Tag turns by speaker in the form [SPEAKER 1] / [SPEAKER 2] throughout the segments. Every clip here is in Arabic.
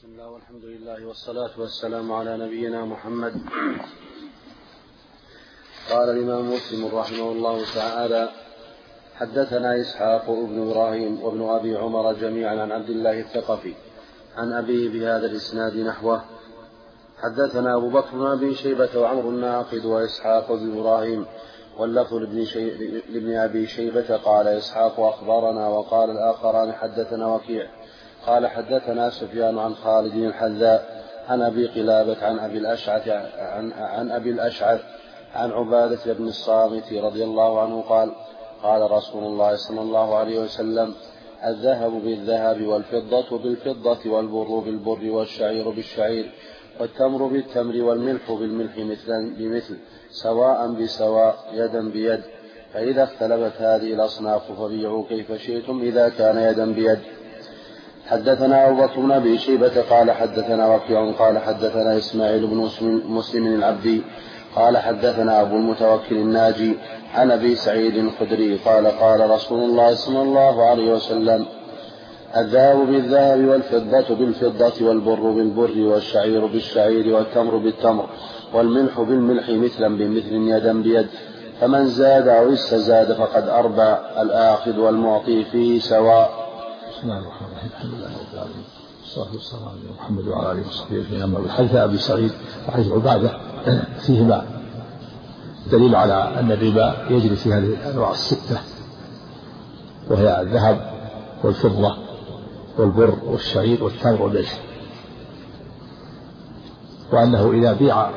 [SPEAKER 1] بسم الله والحمد لله والصلاة والسلام على نبينا محمد. قال الإمام مسلم رحمه الله تعالى: حدثنا إسحاق بن إبراهيم وابن أبي عمر جميعا عن عبد الله الثقفي عن أبيه بهذا الإسناد نحوه. حدثنا أبو بكر بن أبي شيبة وعمر الناقد وإسحاق بن إبراهيم واللفظ لابن أبي شيبة قال إسحاق أخبرنا، وقال الآخران حدثنا وكيع قال حدثنا سفيان عن خالد الحذاء عن أبي قلابة عن أبي الأشعث عن عبادة بن الصامت رضي الله عنه قال: قال رسول الله صلى الله عليه وسلم: الذهب بالذهب والفضة بالفضة والبر بالبر والشعير بالشعير والتمر بالتمر والملح بالملح مثلا بمثل سواء بسواء يدا بيد، فإذا اختلفت هذه الأصناف فبيعوا كيف شئتم إذا كان يدا بيد. حدثنا أبو بكر بن أبي شيبة قال حدثنا وكيع قال حدثنا إسماعيل بن مسلم العبدي قال حدثنا أبو المتوكل الناجي عن أبي سعيد الخدري قال: قال رسول الله صلى الله عليه وسلم: الذهب بالذهب والفضة بالفضة والبر بالبر والشعير بالشعير والتمر بالتمر والملح بالملح مثلا بمثل يدا بيد، فمن زاد أو استزاد فقد أربى، الآخذ والمعطي فيه سواء.
[SPEAKER 2] بسم الله الرحمن الرحيم. الحمد لله رب العالمين، والصلاة والسلام على محمد وعلى آله وصحبه أجمعين. أما بعد، حديث أبي سعيد وحديث عبادة فيهما دليل على أن الربا يجري في هذه الأنواع الستة، وهي الذهب والفضة والبر والشعير والتمر والملح، وأنه إذا بيع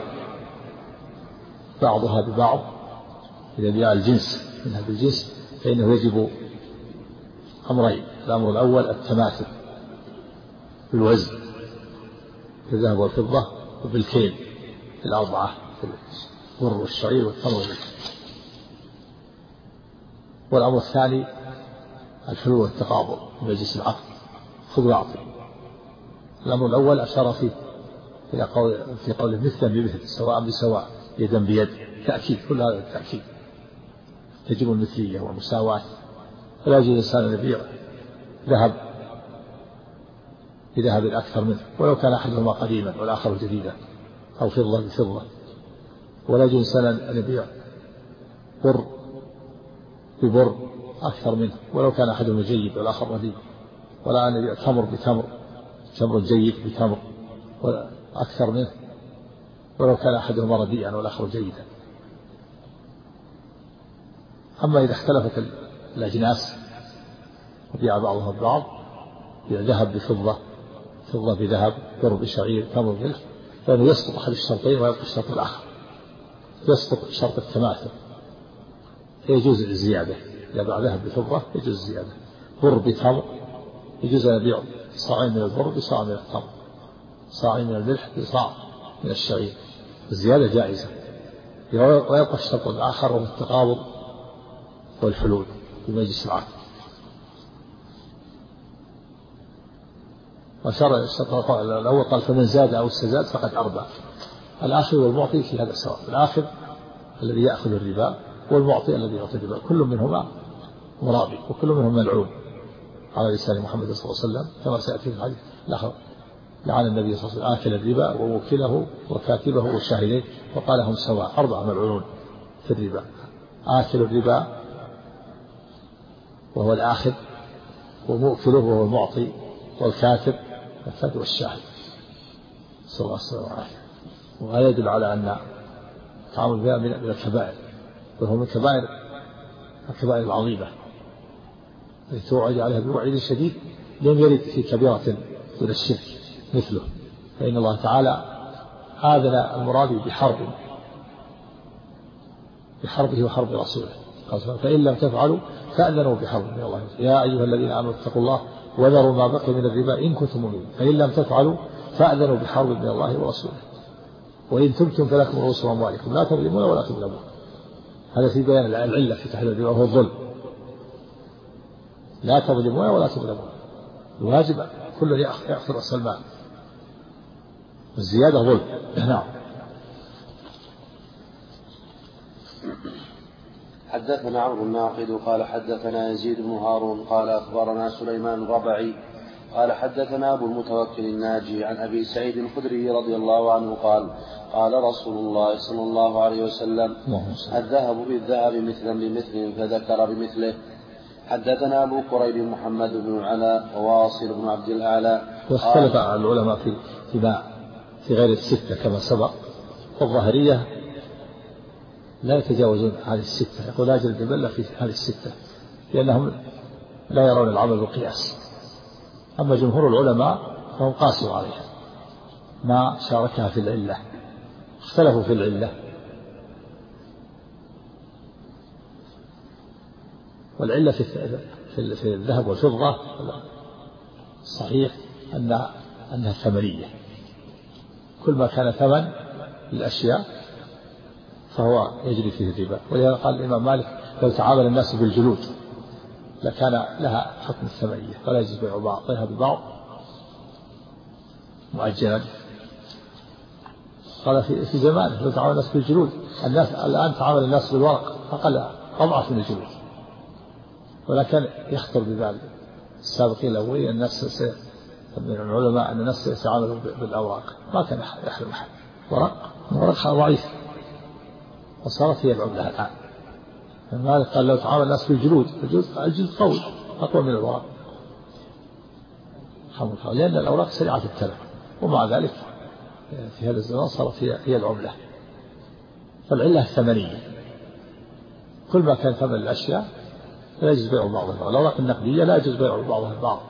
[SPEAKER 2] بعضها ببعض، إذا بيع الجنس من هذا الجنس، فإنه يجب أمرين: الأمر الأول التماثل بالوزن في الذهب والفضة وبالكيل الأربعة في البر والشعير والتمر والملح. والأمر الثاني الحلول والتقابض مجلس العقد، خذ واعطي. الأمر الأول أشار فيه في قوله مثلا بمثل سواء بسواء يدا بيد، تأكيد، كل هذا التأكيد تجب المثلية والمساواة، فلا يجوز الإنسان أن يبيع ذهب بذهب أكثر منه ولو كان أحدهما قديما والآخر جديدا، أو فضة بفضة، ولا يجوز الإنسان أن يبيع بر ببر أكثر منه ولو كان أحدهما جيد والآخر رديء، ولا أن يبيع تمر بتمر، تمر جيد بتمر ولا أكثر منه ولو كان أحدهما رديئا والآخر جيدا. أما إذا اختلفت الأجناس وبيع بعضها ببعض، بيع ذهب بفضة، فضة بذهب، بر بشعير، تمر بملح، فإنه يسقط أحد الشرطين ويبقى الشرط الآخر، يسقط شرط التماثل، فيجوز الزيادة. إذا باع ذهب بفضة يجوز الزيادة. بر بتمر يجوز أن يبيع صاعين من البر بصاع من التمر، صاعين من الملح بصاع من الشعير، الزيادة جائزة. ويبقى الشرط الآخر وهو التقابض والحلول بمجلس العقد. وشرع الشرط الأول قال: فمن زاد أو استزاد فقد أربى، الآخذ والمعطي في هذا السواء، الآخذ الذي يأخذ الربا والمعطي الذي يعطي الربا، كل منهما مرابي وكل منهم ملعون على لسان محمد صلى الله عليه وسلم، كما سيأتي في الحديث الآخر: لعن النبي صلى الله عليه وسلم آكل الربا ووكله وكاتبه وشاهديه وقال هم سواء، 4 ملعونون في الربا: آكل الربا وهو الآخذ، ومؤكله وهو المعطي، والكاتب والشاهد، صلى الله عليه وسلم. وهذا يدل على أن التعامل بها من الكبائر، وهو من الكبائر العظيمة التي توعد عليها بوعيد شديد لم يرد في كبيرة من الشرك مثله، فإن الله تعالى آذن المراد بحربه وحرب رسوله، فإن لم تفعلوا فأذنوا بحرب من الله، يا أيها الذين آمنوا اتقوا الله وذروا ما بقي من الربا إن كنتم مؤمنين، فإن لم تفعلوا فأذنوا بحرب من الله ورسوله، وإن تبتم فلكم رؤوس أموالكم لا تظلمون ولا تظلمون. هذا في بيان العلة في تحريم الربا وهو الظلم، لا تظلمون ولا تظلمون، الواجب كل يأخذ رأس المال، والزيادة ظلم. نعم.
[SPEAKER 1] حدثنا عمرو الناقد قال حدثنا يزيد بن هارون قال أخبرنا سليمان الربعي قال حدثنا أبو المتوكل الناجي عن أبي سعيد الخدري رضي الله عنه قال قال رسول الله صلى الله عليه وسلم الذهب بالذهب مثلا بمثل فذكر بمثله. حدثنا أبو قريب محمد بن العلاء وواصل بن عبد الأعلى.
[SPEAKER 2] واختلف العلماء في غير الستة كما سبق. والظاهرية لا يتجاوزون هذه الستة، يقول لا جلد إلا في هذه الستة، لأنهم لا يرون العمل بالقياس. أما جمهور العلماء فهم قاسوا عليها ما شاركها في العلة، اختلفوا في العلة. والعلة في الذهب والفضة صحيح أنها ثمنية، كل ما كان ثمن للأشياء فهو يجري فيه الربا. ولهذا قال الإمام مالك لو تعامل الناس بالجلود لكان لها حكم الثمنية، فلا يجوز بيع بعضها ببعض مؤجلا. قال في زمانه لو تعامل الناس بالجلود، الناس الآن تعامل الناس بالورق فقل أضعف من الجلود، ولكن يخطر ببال السابقين الأولين الناس من العلماء أن الناس يتعاملوا بالأوراق، ما كان يحلم أحد ورق ضعيف، وصارت هي العملة الآن. مالك قال لو تعامل الناس بالجلود، الجلد قوي أقوى من الورق، لأن الأوراق سريعة التلف، ومع ذلك في هذا الزمان صارت هي العملة. فالعلة الثمنية، كل ما كان ثمن الأشياء لا يجوز بيع بعضها. الأوراق النقدية لا يجوز بيع بعضها البعض،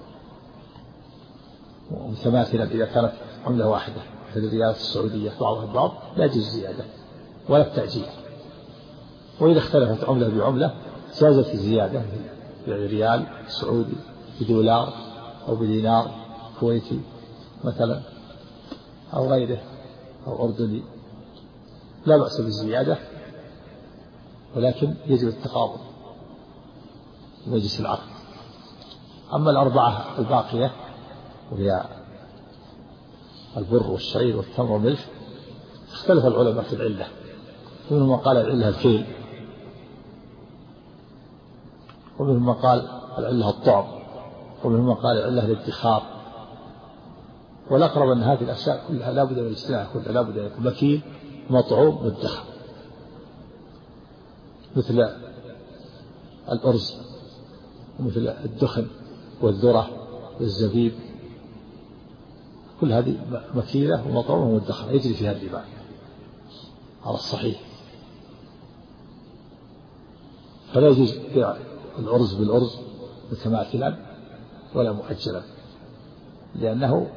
[SPEAKER 2] ومتماثلة إذا كانت عملة واحدة مثل الريالات السعودية بعضها البعض لا يجوز زيادة ولا التأجيل. وإذا اختلفت عملة بعملة جازت الزيادة، يعني ريال سعودي بدولار أو بدينار كويتي مثلا أو غيره أو أردني لا بأس بالزيادة، ولكن يجب التقابل في مجلس العقد. أما الأربعة الباقية وهي البر والشعير والتمر والملح اختلف العلماء في العلة، ومنهم من قال العلة الكيل، ومنهم من قال العلة الطعم، ومنهم من قال العلة الادخار. والأقرب أن هذه الأشياء كلها لا بد من الاجتماع، كلها لا بد أن يكون مكيل مطعوم مدخر، مثل الأرز ومثل الدخن والذرة والزبيب، كل هذه مكيلة ومطعومة ومدخرة يجري فيها الربا على الصحيح. فلا يجوز بيع الأرز بالأرز متماثلا ولا مؤجلا، لأنه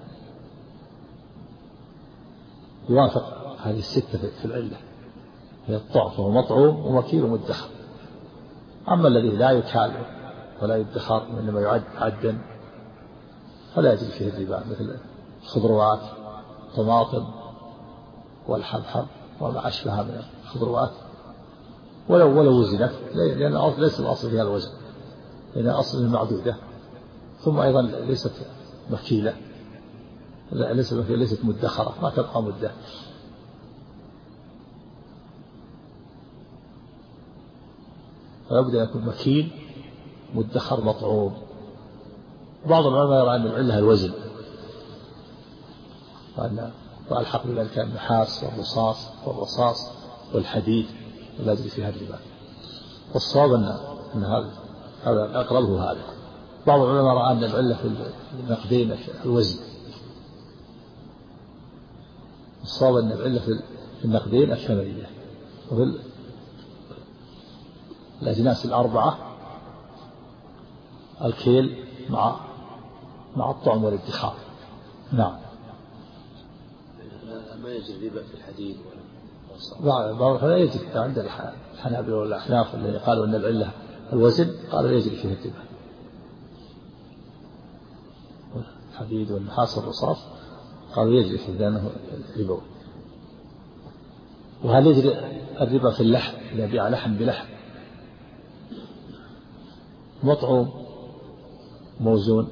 [SPEAKER 2] يوافق هذه الستة في العلة، هي الطعم فهو مطعوم ومكيل ومدخر. أما الذي لا يكال ولا يدخر وإنما يعد عدا فلا يجري فيه الربا، مثل الخضروات طماطم والحبحب وما أشبه من الخضروات، ولو وزنت، لأن ليس الأصل فيها الوزن، لأن أصل معدودة، ثم أيضا ليست مكيلة، ليست مدخرة ما تبقى مدة. فلا بد أن يكون مكيل مدخر مطعوم. بعض العلماء يرى أن العلة الوزن، وأن الحق بذلك النحاس والرصاص والحديد لا يجري فيها الربا. والصواب أن هذا أقربه هذا. بعض العلماء رأى أن العلة في النقدين الوزن، الصواب أن العلة في النقدين الثمنية، وفي الأجناس الأربعة الكيل مع الطعم والادخار. نعم.
[SPEAKER 1] ما يجري ربا في الحديد
[SPEAKER 2] بعض لا يجري عند الحنابلة والأحناف الذين قالوا أن العلة الوزن، قالوا يجري فيه الربا. الحديد والنحاس والرصاص قالوا يجري فيه لأنه ربا. وهل يجري الربا في اللحم إذا بيع لحم بلحم مطعوم موزون،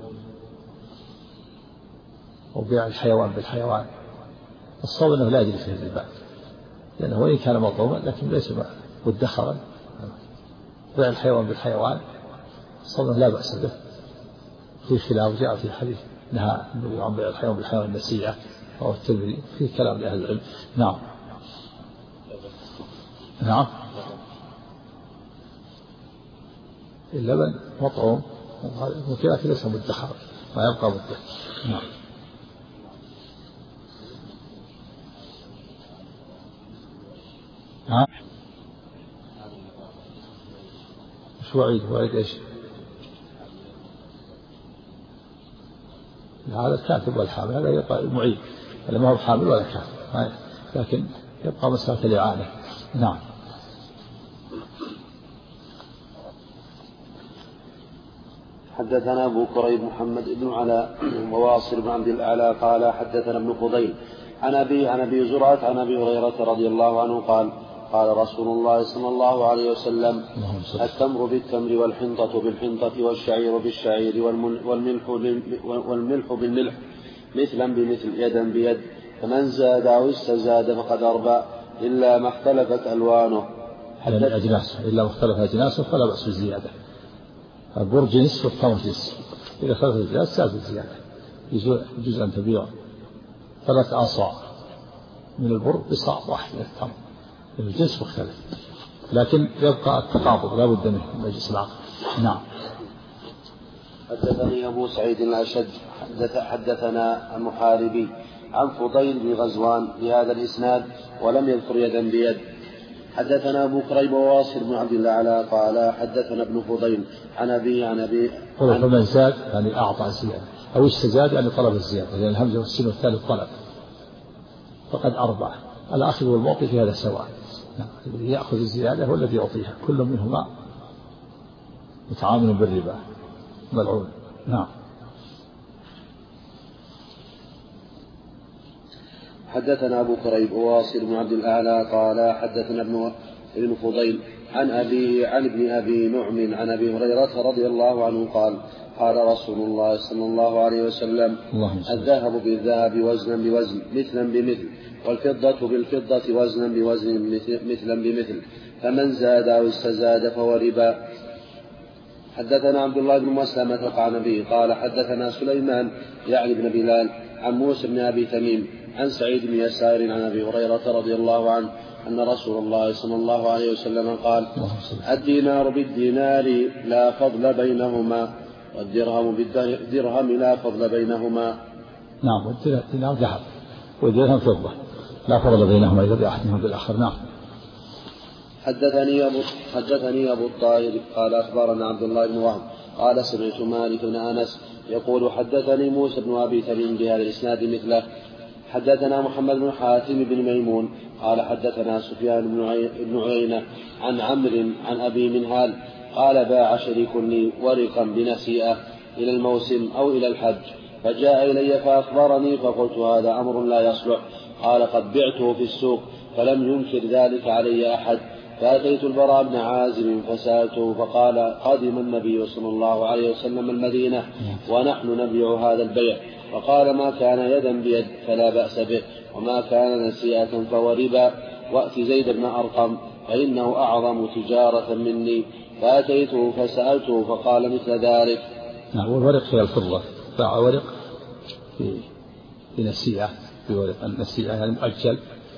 [SPEAKER 2] وبيع الحيوان بالحيوان؟ الصواب أنه لا يجري فيه الربا، لأنه وإن كان مطعوما لكن ليس مدخرا. بيع الحيوان بالحيوان الصواب أنه لا بأس به، في خلاف جاء في حديث نهى النبي عن بيع الحيوان بالحيوان النسيئة أو الترمذي في كلام لأهل العلم. نعم. نعم. اللبن مطعوم وكذا ليس مدخر ما يبقى مدخر. نعم. ها؟ شو وعيد ايش؟ هذا الكاتب والحامل هذا يبقى المعيد، هذا ما هو حامل ولا كاتب، لكن يبقى مسألة الإعانة. نعم.
[SPEAKER 1] حدثنا أبو كريب محمد بن علاء وواصل بن عبد الأعلى قال حدثنا ابن فضيل عن أبي زرعة عن أبي هريرة رضي الله عنه قال قال رسول الله صلى الله عليه وسلم التمر بالتمر والحنطة بالحنطة والشعير بالشعير والملح بالملح مثلا بمثل يدا بيد فمن زاد أو استزاد فقد أربى إلا ما اختلفت ألوانه.
[SPEAKER 2] يعني أجناس إلا ما اختلف أجناسه فلا بأس بالزيادة. البر جنس والتمر جنس، إذا اختلفت الأجناس زاد الزيادة. يجوز أن تبيع 3 آصاع من البر بصاع واحد من التمر، الجنس مختلف، لكن يبقى التقابض لا بد منه مجلس العقد. نعم.
[SPEAKER 1] حدثني أبو سعيد الأشد حدثنا المحاربي عن فضيل بن غزوان بهذا الإسناد ولم يذكر يدا بيد. حدثنا أبو كريب وواصل بن عبد الأعلى قال حدثنا ابن فضيل عن أبي
[SPEAKER 2] فمن زاد يعني أعطى زيادة أو استزاد يعني طلب الزيادة، لأن الهمزة والسين والثالث طلب فقد أربع. الآخذ والمعطي في هذا سواء، الذي يأخذ الزيادة هو الذي يعطيها، كل منهما متعامل بالربا ملعون. نعم.
[SPEAKER 1] حدثنا أبو كريب وواصل بن عبد الأعلى قال حدثنا ابن فضيل عن ابن أبي نعم عن أبي هريرة رضي الله عنه قال قال رسول الله صلى الله عليه وسلم الذهب بالذهب وزنا بوزن مثلا بمثل والفضة بالفضة وزنا بوزن مثلا بمثل فمن زاد أو استزاد فهو ربا. حدثنا عبد الله بن مسلمة القعنبي قال حدثنا سليمان يعني بن بلال عن موسى بن أبي تميم عن سعيد بن يسار عن أبي هريرة رضي الله عنه أن رسول الله صلى الله عليه وسلم قال الدينار بالدينار لا فضل بينهما والدرهم بالدرهم لا فضل بينهما.
[SPEAKER 2] نعم. والدينار ذهب والدرهم فضة لا فضل بينهما إذا بأحدهما بالآخر. نعم.
[SPEAKER 1] حدثني أبو الطاهر قال أخبرنا عبد الله بن وهب قال سمعت مالك بن أنس يقول حدثني موسى بن أبي تميم بهذا الإسناد مثله. حدثنا محمد بن حاتم بن ميمون قال حدثنا سفيان بن عيينة عن عمرو عن أبي منهال قال باع شريك لي ورقا بنسيئة إلى الموسم أو إلى الحج فجاء إلي فأخبرني فقلت هذا أمر لا يصلح. قال قد بعته في السوق فلم ينكر ذلك علي أحد فأتيت البراء بن عازب فسألته فقال قدم النبي صلى الله عليه وسلم المدينة ونحن نبيع هذا البيع فقال ما كان يدا بيد فلا بأس به وما كان نسيئة فهو ربا وأت زيد بن أرقم فإنه أعظم تجارة مني فأتيته فسألته فقال مثل ذلك.
[SPEAKER 2] نعم. والورق هي الفضة، باع ورق في نسيئة، في ورق النسيئة يعني مؤجل،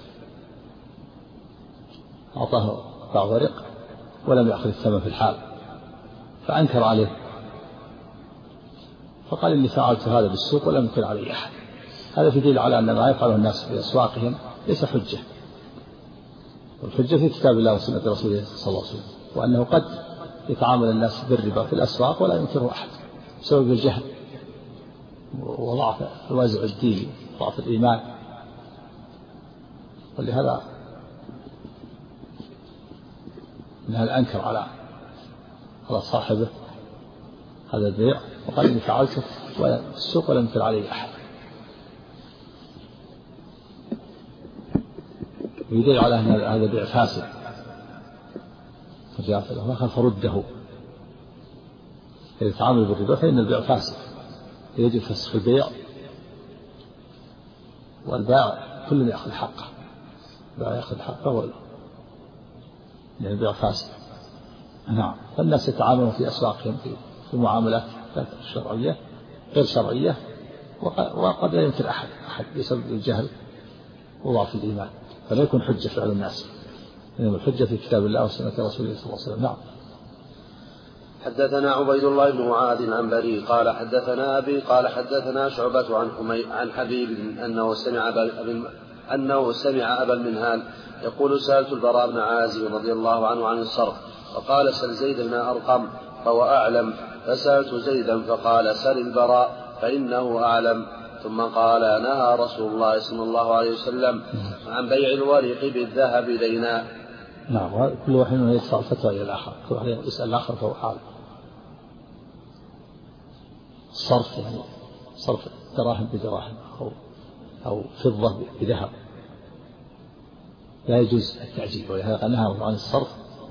[SPEAKER 2] أعطاه باع ورق ولم يأخذ الثمن في الحال فأنكر عليه فقال إني فعلت هذا بالسوق ولم ينكر علي أحد. هذا في دليل على أن ما يفعله الناس في أسواقهم ليس حجة، والحجة في كتاب الله وسنة رسوله صلى الله عليه وسلم، وأنه قد يتعامل الناس بالربا في الأسواق ولا ينكره أحد بسبب الجهل وضعف الوازع الديني وضعف الإيمان. ولهذا أنكر على صاحبه هذا البيع وقال إني فعلته ولا السوق ولم ينكر عليه أحد. ويدل على أن هذا البيع فاسد فرده. إذا تعامل بالربا فإن البيع فاسد، يجب فسخ البيع والبائع كل يأخذ حقه، البائع يأخذ حقه لأن البيع فاسد. نعم. فالناس يتعاملون في أسواقهم في المعاملات الشرعية غير شرعية، وقد لا يمكن أحد بسبب الجهل وضعف الإيمان، فلا يكون حجة فعل الناس، إنما الحجة في كتاب الله وسنة رسوله صلى الله عليه وسلم. نعم.
[SPEAKER 1] حدثنا عبيد الله بن معاذ العنبري قال حدثنا أبي قال حدثنا شعبة عن حبيب أنه سمع أبا المنهال يقول سألت البراء بن عازب رضي الله عنه عن الصرف فقال سل زيد بن أرقم فهو أعلم، فسألت زيدا فقال سل البراء فإنه أعلم. ثم قال نهى رسول الله صلى الله عليه وسلم عن بيع الورق بالذهب دينا.
[SPEAKER 2] نعم. كل واحد يدفع فتوى إلى الآخر، كل واحد يسأل الآخر فهو أعلم. الصرف يعني صرف دراهم بدراهم أو فضة بذهب لا يجوز التعجيل، ولهذا نهى عن الصرف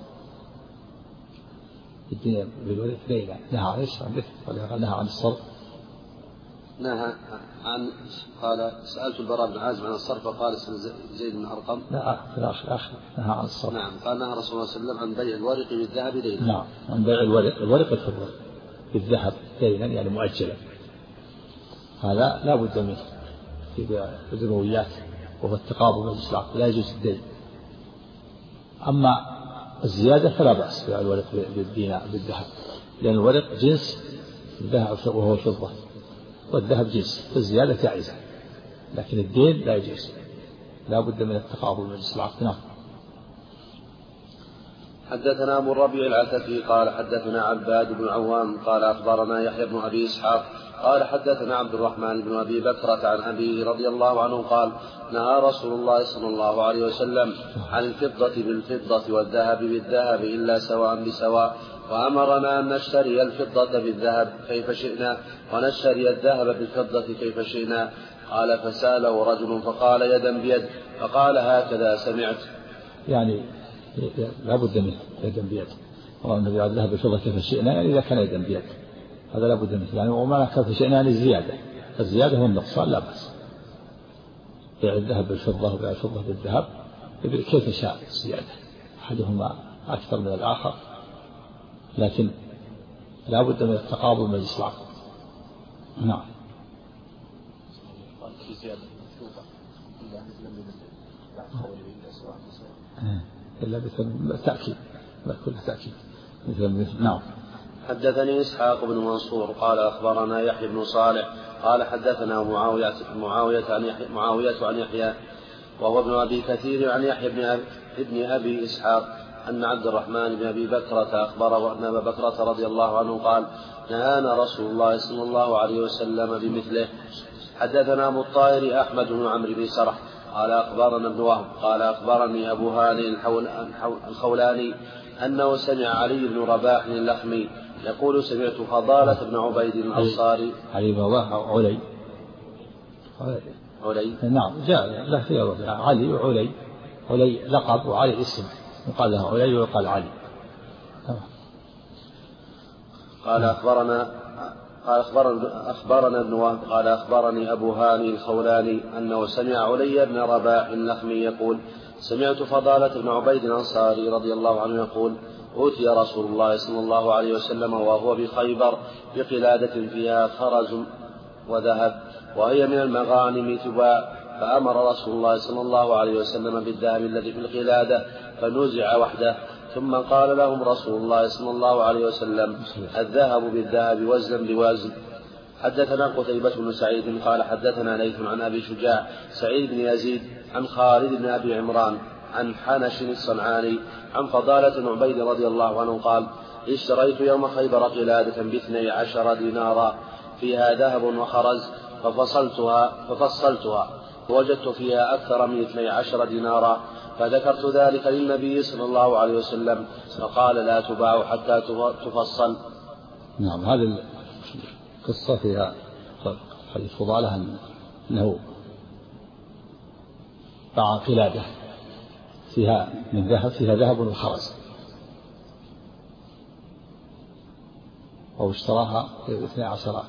[SPEAKER 2] بالورق دينا، نهى عن الشرع به، ولهذا نهى عن الصرف.
[SPEAKER 1] نهى عن قال سألت البراء بن عازب عن الصرف فقال زيد بن أرقم
[SPEAKER 2] لا في الآخر نهى عن الصرف.
[SPEAKER 1] نعم. قال نهى رسول الله صلى الله عليه وسلم عن بيع الورق بالذهب دينا.
[SPEAKER 2] نعم، عن بيع الورق والفضة بالذهب دينا يعني مؤجلا، هذا لا بد منه في الدنيويات، وهو التقابض مجلس العقد، لا يجوز الدين. أما الزيادة فلا بأس بيع الورق بالذهب، لأن الورق جنس الذهب وهو الفضة، والذهب جنس، فالزيادة جائزة، لكن الدين لا يجوز، لا بد من التقابض مجلس العقد. نعم.
[SPEAKER 1] حدثنا أبو الربيع العتكي قال حدثنا عباد بن عوام قال أخبرنا يحيى بن أبي إسحاق قال حدثنا عبد الرحمن بن أبي بكرة عن أبيه رضي الله عنه قال نهى رسول الله صلى الله عليه وسلم عن الفضة بالفضة والذهب بالذهب إلا سواء بسواء، وأمرنا أن نشتري الفضة بالذهب كيف شئنا ونشتري الذهب بالفضة كيف شئنا. قال فسأله رجل فقال يدا بيد، فقال هكذا سمعت،
[SPEAKER 2] يعني لا بد منه يدا بيد، والنبي الذهب بالفضة كيف شئنا يعني إذا كان يدا بيد، هذا لا بد منه، يعني وما كيف شئنا يعني الزيادة، الزيادة والنقصان لا بأس، بيع الذهب بالفضة وبيع الفضة بالذهب كيف شاء الزيادة، أحدهما أكثر من الآخر، لكن لا بد من التقابل مجلس العقد. نعم. إلا بالتأكيد، كل تأكيد مثل. نعم.
[SPEAKER 1] حدثني إسحاق بن منصور قال أخبرنا يحيى بن صالح قال حدثنا معاوية عن يحيى وهو ابن أبي كثير عن يحيى ابن أبي إسحاق أن عبد الرحمن بن أبي بكرة أخبره أن أبا بكرة رضي الله عنه قال نهانا رسول الله صلى الله عليه وسلم بمثله. حدثنا أبو الطاهر أحمد بن عمرو بن سرح قال أخبرنا ابن وهب قال أخبرني أبو هاني الخولاني أنه سمع علي بن رباح اللخمي يقول سمعت فضالة بن عبيد الأنصاري.
[SPEAKER 2] علي بن رباح علي. نعم جاء لا في علي وعلي، علي لقب وعلي اسم، يقال له علي ويقال علي.
[SPEAKER 1] قال أخبرنا ابن وهب قال أخبرني أبو هاني الخولاني أنه سمع علي بن رباح اللخمي يقول سمعت فضالة بن عبيد الأنصاري رضي الله عنه يقول أوتي رسول الله صلى الله عليه وسلم وهو بخيبر بقلادة فيها خرز وذهب وهي من المغانم تباع، فأمر رسول الله صلى الله عليه وسلم بالذهب الذي في القلادة فنزع وحده، ثم قال لهم رسول الله صلى الله عليه وسلم الذهب بالذهب وزنا بوزن. حدثنا قتيبة بن سعيد قال حدثنا ليث عن أبي شجاع سعيد بن يزيد عن خالد بن أبي عمران عن حنش الصنعاني عن فضالة بن عبيد رضي الله عنه قال اشتريت يوم خيبر قلادة ب12 دينارا فيها ذهب وخرز ففصلتها فوجدت فيها أكثر من 12 دينارا، فذكرت ذلك للنبي صلى الله عليه وسلم فقال لا تباع حتى تفصل.
[SPEAKER 2] نعم. هذه القصة فيها حديث فضالة أنه باع قلادة فيها من ذهب فيها ذهب وخرز، أو اشتراها ب 12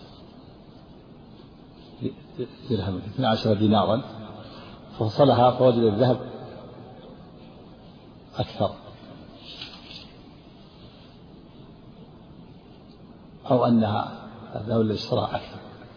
[SPEAKER 2] درهم 12 دينارا، ففصلها فوجد الذهب أكثر، أو أنها الذهب الذي اشتراه أكثر.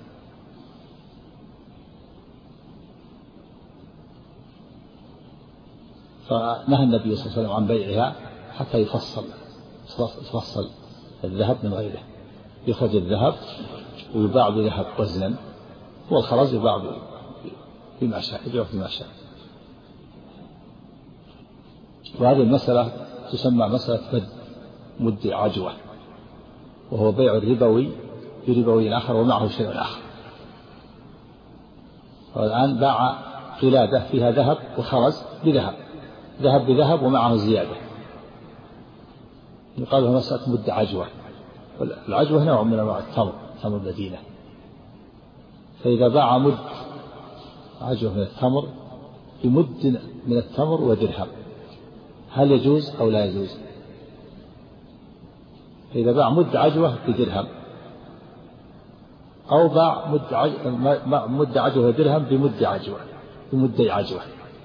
[SPEAKER 2] فنهى النبي صلى الله عليه وسلم عن بيعها حتى يفصل الذهب من غيره، يخرج الذهب ويباع بذهب وزنا، والخرز يباع بما شاء، يبيع فيما شاء. وهذه المسألة تسمى مسألة مد عجوة، وهو بيع الربوي بربوي آخر ومعه شيء آخر. والآن باع قلادة فيها ذهب وخرز بذهب، ذهب بذهب ومعه زيادة، يقال لها مسألة مد عجوة. العجوة نوع من أنواع التمر، تمر المدينة. فإذا باع مد عجوة من التمر بمد من التمر ودرهم، هل يجوز أو لا يجوز؟ فإذا باع مد عجوة بدرهم، أو باع مد عجوة ودرهم بمدي عجوة،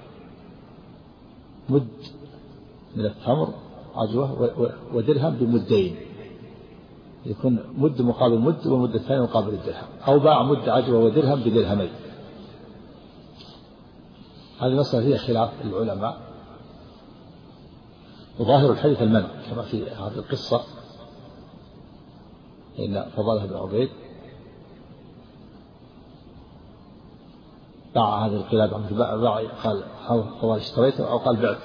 [SPEAKER 2] مد من التمر عجوة ودرهم بمدين، يكون مد مقابل مد ومد الثاني مقابل الدرهم، أو باع مد عجوة ودرهم بدرهمين. هذه مسألة فيها خلاف العلماء، وظاهر الحديث المنع كما في هذه القصة، إن فضالة بن عبيد باع هذه القلادة، قال فضال اشتريته أو قال بعت.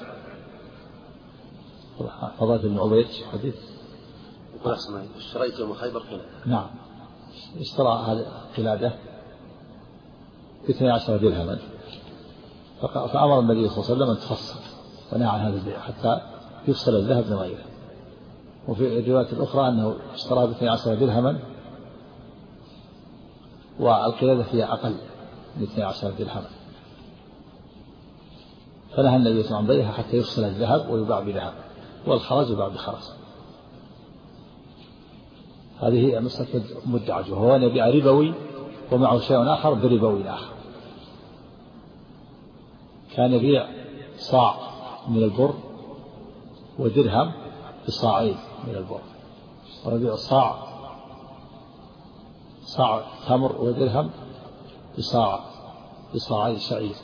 [SPEAKER 2] فضالة بن عبيد حديث
[SPEAKER 1] يقول اشتريت يوم خيبر قلادة.
[SPEAKER 2] نعم، اشترى هذه القلادة ب12 درهما، فأمر النبي صلى الله عليه وسلم أن تفصل، ونهى عن هذا البيع حتى يفصل الذهب من غيره. وفي الرواية الأخرى أنه اشترى ب12 درهما والقلادة فيها أقل من 12 درهما، فنهى النبي صلى الله عليه وسلم عن بيعها حتى يفصل الذهب ويباع بذهب، والخرز يباع بخرز. هذه هي مسألة مد عجوة، وهو أن يبيع ربوي ومعه شيء آخر بربوي آخر. كان يبيع صاع من البر ودرهم بصاعين من البر، ويبيع صاع تمر ودرهم بصاعي شعير.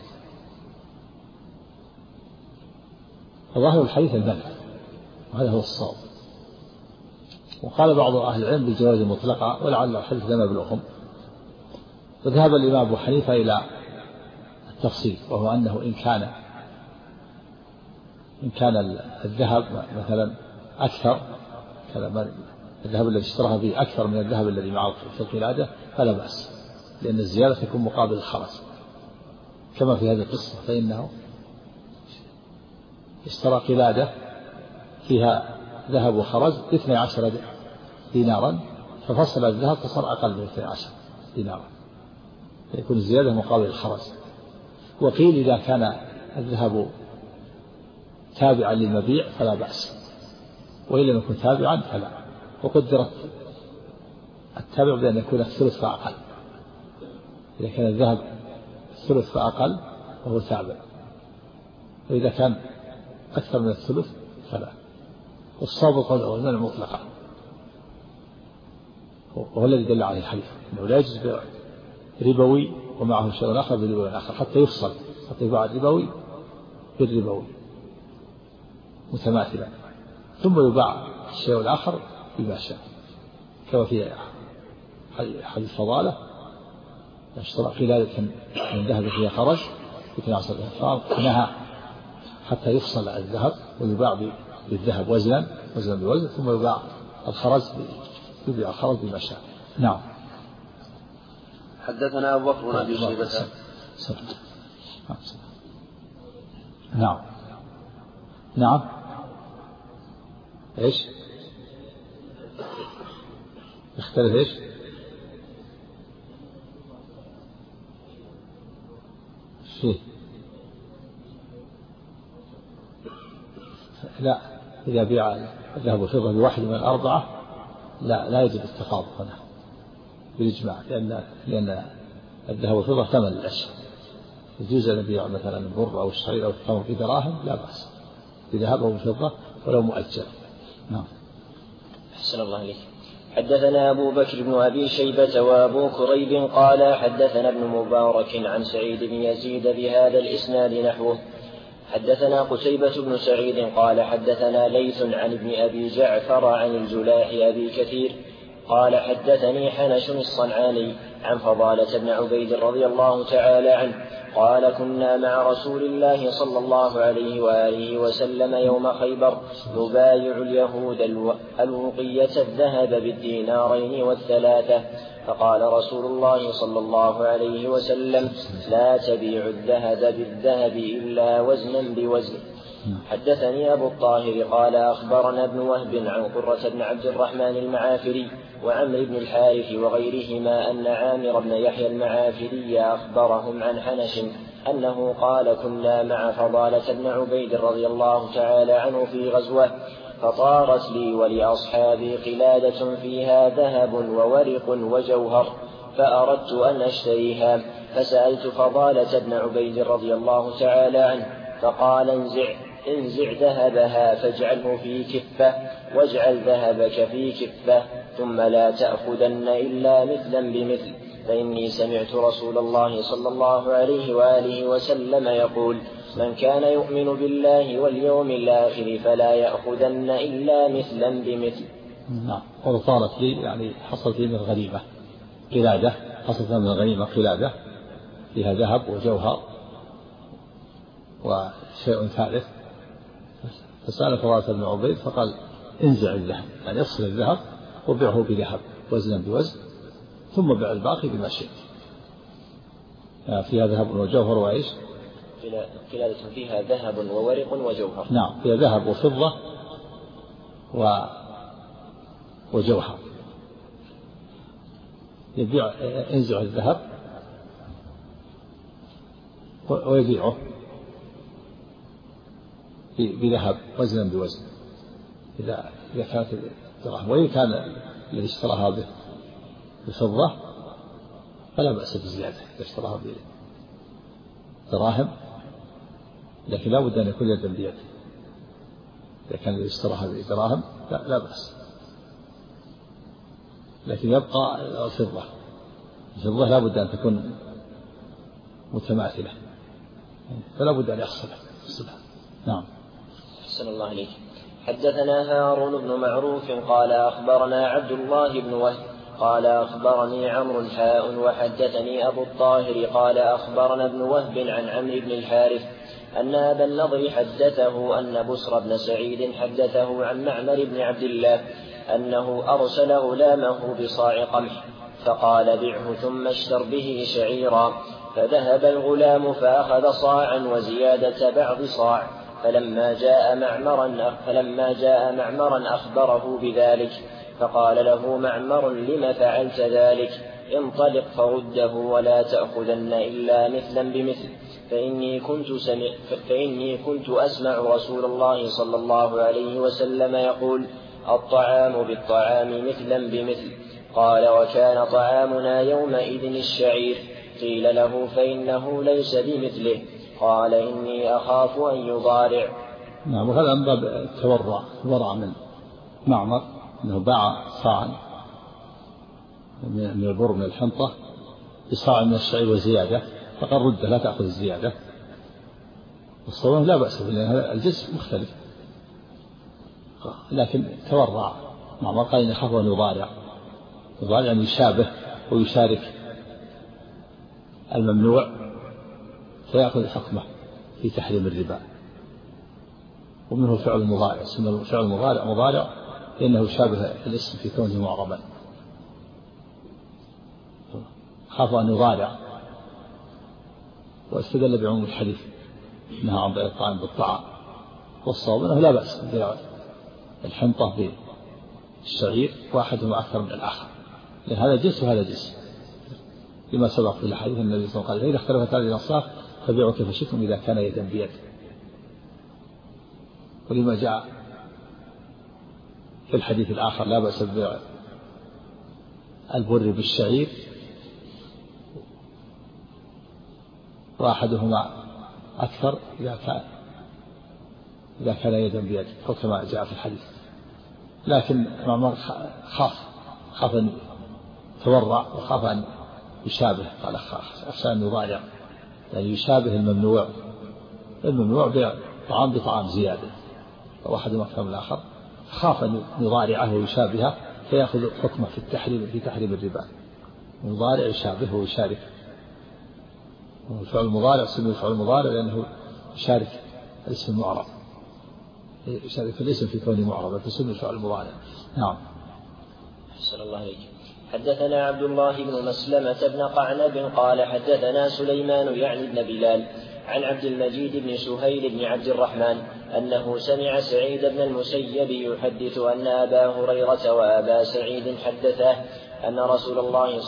[SPEAKER 2] فظاهر الحديث المنع، وهذا هو الصواب. وقال بعض أهل العلم بالجواز المطلقة، ولعل الحديث لم يبلغهم. وذهب الإمام أبو حنيفة إلى التفصيل، وهو أنه إن كان الذهب مثلا أكثر، الذهب الذي اشتراها به أكثر من الذهب الذي معه في القلادة فلا بأس، لأن الزيادة تكون مقابل الخرج، كما في هذه القصة. فإنه اشترى قلادة فيها ذهب وخرج ب12 دينارا، ففصل الذهب فصار أقل من 12 دينارا، فيكون الزيادة مقابل الخرج. وقيل إذا كان الذهب تابعا للمبيع فلا بأس، وإن لم يكن تابعا فلا. وقدرت التابع بأن يكون الثلث فأقل، إذا كان الذهب الثلث فأقل فهو تابع، وإذا كان أكثر من الثلث فلا. والصواب قول المنع مطلقا، وهو الذي دل عليه الحديث، أنه لا يجوز بيع ربوي ومعه شيء آخر بربوي آخر حتى يفصل، حتى يباع الربوي بالربوي متماثلا، ثم يباع الشيء الآخر بما شاء، كما في حديث فضالة اشترى قلادة من ذهب فيها خرج ب12 درهم، فنهى حتى يفصل الذهب ويباع بالذهب وزنا بوزن، ثم يباع الخرج بما شاء. نعم.
[SPEAKER 1] حدثنا أبو بكر بن أبي شيبة.
[SPEAKER 2] نعم. ايش؟ يختلف ايش؟ فيه. لا، إذا بيع الذهب والفضة بواحد من الأربعة لا يجب التفاضل هنا بالإجماع، لأن الذهب والفضة ثمن الأشياء. يجوز أن يبيع مثلا البر أو الشعير أو التمر بدراهم لا بأس، بذهب أو بفضة ولو مؤجل. نعم.
[SPEAKER 3] أحسن الله إليك. حدثنا أبو بكر بن أبي شيبة وأبو كريب قال حدثنا ابن مبارك عن سعيد بن يزيد بهذا الإسناد نحوه. حدثنا قتيبة بن سعيد قال حدثنا ليث عن ابن أبي جعفر عن الجلاح أبي كثير قال حدثني حنش الصنعاني عن فضالة بن عبيد رضي الله تعالى عنه قال كنا مع رسول الله صلى الله عليه وآله وسلم يوم خيبر نبايع اليهود الوقية الذهب بالدينارين والثلاثة، فقال رسول الله صلى الله عليه وسلم لا تبيع الذهب بالذهب إلا وزنا بوزن. حدثني أبو الطاهر قال أخبرنا ابن وهب عن قرة بن عبد الرحمن المعافري وعمرو بن الحارث وغيرهما أن عامر بن يحيى المعافري أخبرهم عن حنش أنه قال كنا مع فضالة بن عبيد رضي الله تعالى عنه في غزوة فطارت لي ولأصحابي قلادة فيها ذهب وورق وجوهر فأردت أن أشتريها، فسألت فضالة بن عبيد رضي الله تعالى عنه فقال انزع ذهبها فاجعله في كفة واجعل ذهبك في كفة ثم لا تأخذن إلا مثلا بمثل، فإني سمعت رسول الله صلى الله عليه وآله وسلم يقول من كان يؤمن بالله واليوم الآخر فلا يأخذن إلا مثلا بمثل.
[SPEAKER 2] نعم. وصارت لي يعني حصلت لي من الغنيمة قلادة، حصلت من الغنيمة قلادة فيها ذهب وجوهر وشيء ثالث، فسأل فضالة بن عبيد فقال انزع الذهب، يعني افصل الذهب وبيعه بذهب وزنا بوزن ثم بيع الباقي بما شئت. فيها ذهب وجوهر وإيش؟
[SPEAKER 3] قلادة فيها ذهب وورق وجوهر.
[SPEAKER 2] نعم، فيها ذهب وفضة وجوهر. يبيع انزع الذهب ويبيعه بذهب وزنا بوزن إذا كانت الدراهم، وإن كان الذي اشتراها بفضة فلا بأس بالزيادة إذا اشتراها بدراهم، لكن لا بد أن يكون يدا بيد. إذا كان الذي اشتراها بدراهم لا بأس، لكن يبقى الفضة لا بد أن تكون متماثلة، فلا بد أن يحصل. نعم.
[SPEAKER 3] أحسن الله عليك. حدثنا هارون بن معروف قال أخبرنا عبد الله بن وهب قال أخبرني عمرو حاء وحدثني أبو الطاهر قال أخبرنا ابن وهب عن عمرو بن الحارث أن أبا النضر حدثه أن بسر بن سعيد حدثه عن معمر بن عبد الله أنه أرسل غلامه بصاع قمح فقال بعه ثم اشتر به شعيرا، فذهب الغلام فأخذ صاعا وزيادة بعض صاع، فلما جاء معمرا أخبره بذلك، فقال له معمر لم فعلت ذلك؟ انطلق فرده ولا تأخذن إلا مثلا بمثل، فإني كنت أسمع رسول الله صلى الله عليه وسلم يقول الطعام بالطعام مثلا بمثل. قال وكان طعامنا يومئذ الشعير. قيل له فإنه ليس بمثله. قال إني أخاف أن يضارع.
[SPEAKER 2] نعم. وهذا من باب التورع من معمر أنه باع صاعا من البر من الحنطة بصاع من الشعير وزيادة، فقال رده لا تأخذ الزيادة. والصوم لا بأس به لأن هذا الجنس مختلف، لكن تورع معمر قال إني أخاف أن يضارع أن يشابه ويشارك الممنوع فيأخذ حكمه في تحريم الربا. ومنه فعل المضارع، اسمه فعل المضارع مضارع لأنه شابه الاسم في كونه معربا. خاف أن يضارع، واستدل بعموم الحديث نهى عن بيع الطعام بالطعام. والصواب أنه لا بأس ببيع الحنطة بالشعير واحدهما أكثر من الآخر، لأن هذا جنس وهذا جنس، لما سبق في الحديث النبي صلى الله عليه وسلم قال إذا اختلفت هذه الأصناف فبيعوا كيف شئتم إذا كان يدا بيد. ولما جاء في الحديث الآخر لا بأس ببيع البر بالشعير وأحدهما أكثر إذا كان يدا بيد، أو كما جاء في الحديث. لكن معمر خاف خاف أن يتورع وخاف أن يشابه، قال أخشى أن يضارع، يعني يشابه الممنوع بيع طعام بطعام زيادة، واحد مفهوم الآخر، خاف أن يضارعه ويشابهه فيأخذ حكمه في تحريم الربا. المضارع يشابه ويشارك، والفعل المضارع سمي الفعل المضارع لأنه يشارك الاسم المعرب، يشارك في الاسم في كونه معربا فسمي الفعل المضارع. نعم.
[SPEAKER 3] أحسن الله عليك. حدثنا عبد الله بن مسلمة بن قعنب قال حدثنا سليمان يعني بن بلال عن عبد المجيد بن سهيل بن عبد الرحمن أنه سمع سعيد بن المسيب يحدث أن أبا هريرة وأبا سعيد حدثاه أن رسول الله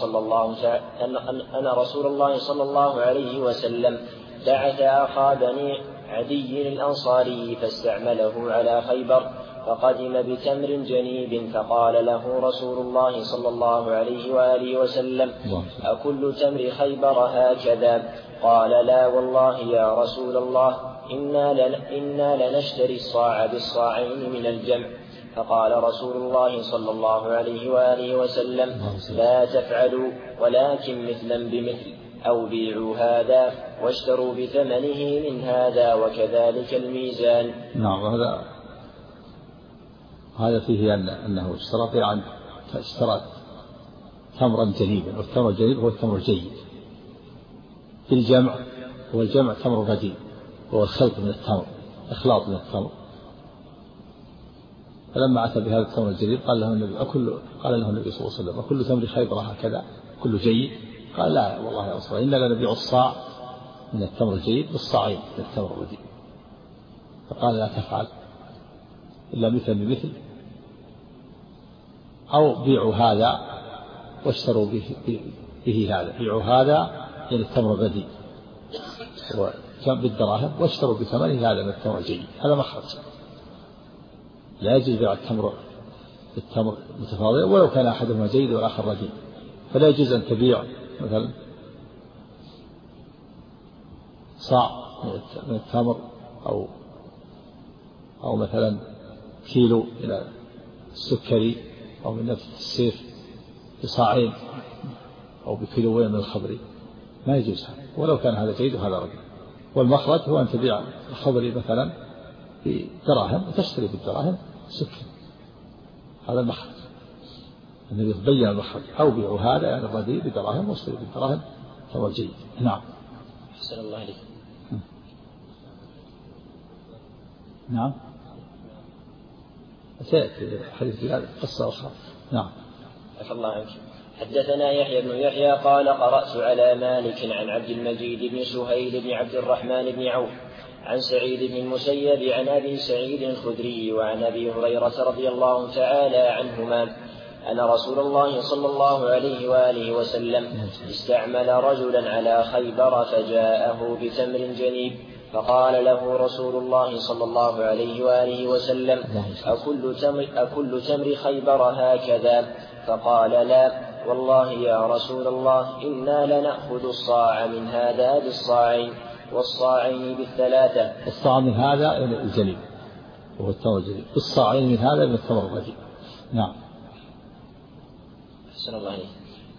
[SPEAKER 3] صلى الله عليه وسلم بعث أخا بني عدي الأنصاري فاستعمله على خيبر، فقدم بتمر جنيب، فقال له رسول الله صلى الله عليه وآله وسلم: أكل تمر خيبر هكذا؟ قال: لا والله يا رسول الله، إنا لنشتري الصاع بالصاعين من الجمع. فقال رسول الله صلى الله عليه وآله وسلم: لا تفعلوا، ولكن مثلا بمثل، أو بيعوا هذا واشتروا بثمنه من هذا، وكذلك الميزان.
[SPEAKER 2] نعم. هذا فيه أنه اشترى تمرا جليبا، والتمر الجليب هو التمر الجيد في الجمع، والجمع تمر رديء وهو الخلط من التمر، إخلاط من التمر. فلما أتى بهذا التمر الجليب قال له النبي صلى الله عليه وسلم: أكل تمر خيبر هكذا كله جيد؟ قال: لا والله يا رسول الله، إنا لنبيع الصاع من التمر الجيد بالصاعين من التمر الرديء. فقال: لا تفعل إلا مثل بمثل، أو بيعوا هذا واشتروا به هذا. بيعوا هذا يعني التمر الرديء بالدراهم، واشتروا بثمنه هذا من التمر الجيد. هذا مخرج، لا يجوز بيع التمر بالتمر متفاضل ولو كان أحدهما جيد والآخر رديء. فلا يجوز أن تبيع مثلا صاع من التمر أو مثلا كيلو إلى السكري، أو من نفس السيف بصاعين أو بكيلوين من الخضري، ما يجوز هذا ولو كان هذا جيد وهذا رديء. والمخرج هو أن تبيع الخضري مثلا بدراهم وتشتري بالدراهم سكر، هذا المخرج. النبي يبين المخرج: أو بيعوا هذا يعني الرديء بدراهم واشتري بالدراهم فهو جيد. نعم.
[SPEAKER 3] أحسن الله عليك.
[SPEAKER 2] نعم. سيأتي حديث في هذا قصة أخرى. نعم.
[SPEAKER 3] عفى الله عنك. حدثنا يحيى بن يحيى قال: قرأت على مالك عن عبد المجيد بن سهيل بن عبد الرحمن بن عوف عن سعيد بن المسيب عن أبي سعيد الخدري وعن أبي هريرة رضي الله تعالى عنهما أن رسول الله صلى الله عليه وآله وسلم استعمل رجلا على خيبر فجاءه بتمر جنيب، فقال له رسول الله صلى الله عليه وآله وسلم: أكل تمر خيبر هكذا؟ فقال: لا والله يا رسول الله، إنا لنأخذ الصاع من هذا بالصاعين والصاعين بالثلاثة.
[SPEAKER 2] الصاع من هذا الجليب وهو التمر الجليب، بالصاعين من هذا من التمر الرديء. نعم.
[SPEAKER 3] أحسن الله عليك.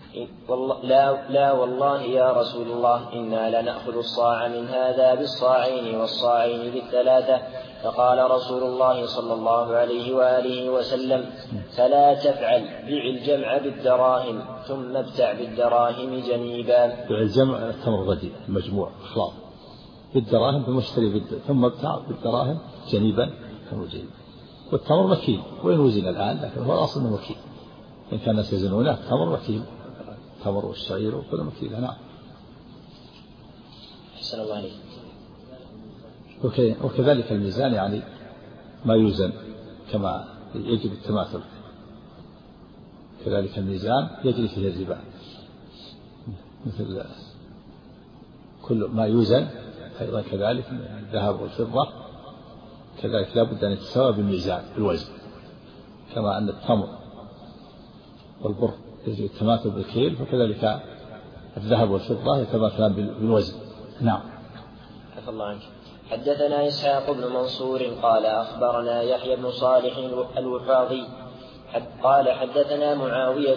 [SPEAKER 3] لا والله يا رسول الله، إنا لنأخذ الصاع من هذا بالصاعين والصاعين بالثلاثة. فقال رسول الله صلى الله عليه وآله وسلم: فلا تفعل، بع الجمع بالدراهم ثم ابتع بالدراهم جنيبا.
[SPEAKER 2] بع الجمع التمر الرديء المجموع إخلاط بالدراهم ثم اشتري ثم ابتع بالدراهم جنيبا تمر جنيب. والتمر مكيل وين وزن الآن، لكن هو الأصل انه مكيل، إن كان الناس يزنونه التمر مكيل، التمر والشعير وكل مكيل. نعم.
[SPEAKER 3] أحسن الله عليك.
[SPEAKER 2] وكذلك الميزان يعني ما يوزن كما يجب التماثل، كذلك الميزان يجري فيه الربا، مثل كل ما يوزن أيضا كذلك الذهب والفضة كذلك لا بد أن يتساوى بالميزان بالوزن، كما أن التمر والبر يجب التماثل بالكيل، فكذلك الذهب والفضة يتماثلان بالوزن. نعم.
[SPEAKER 3] عفى الله عنك. حدثنا إسحاق بن منصور قال: أخبرنا يحيى بن صالح الوفاضي قال حدثنا معاوية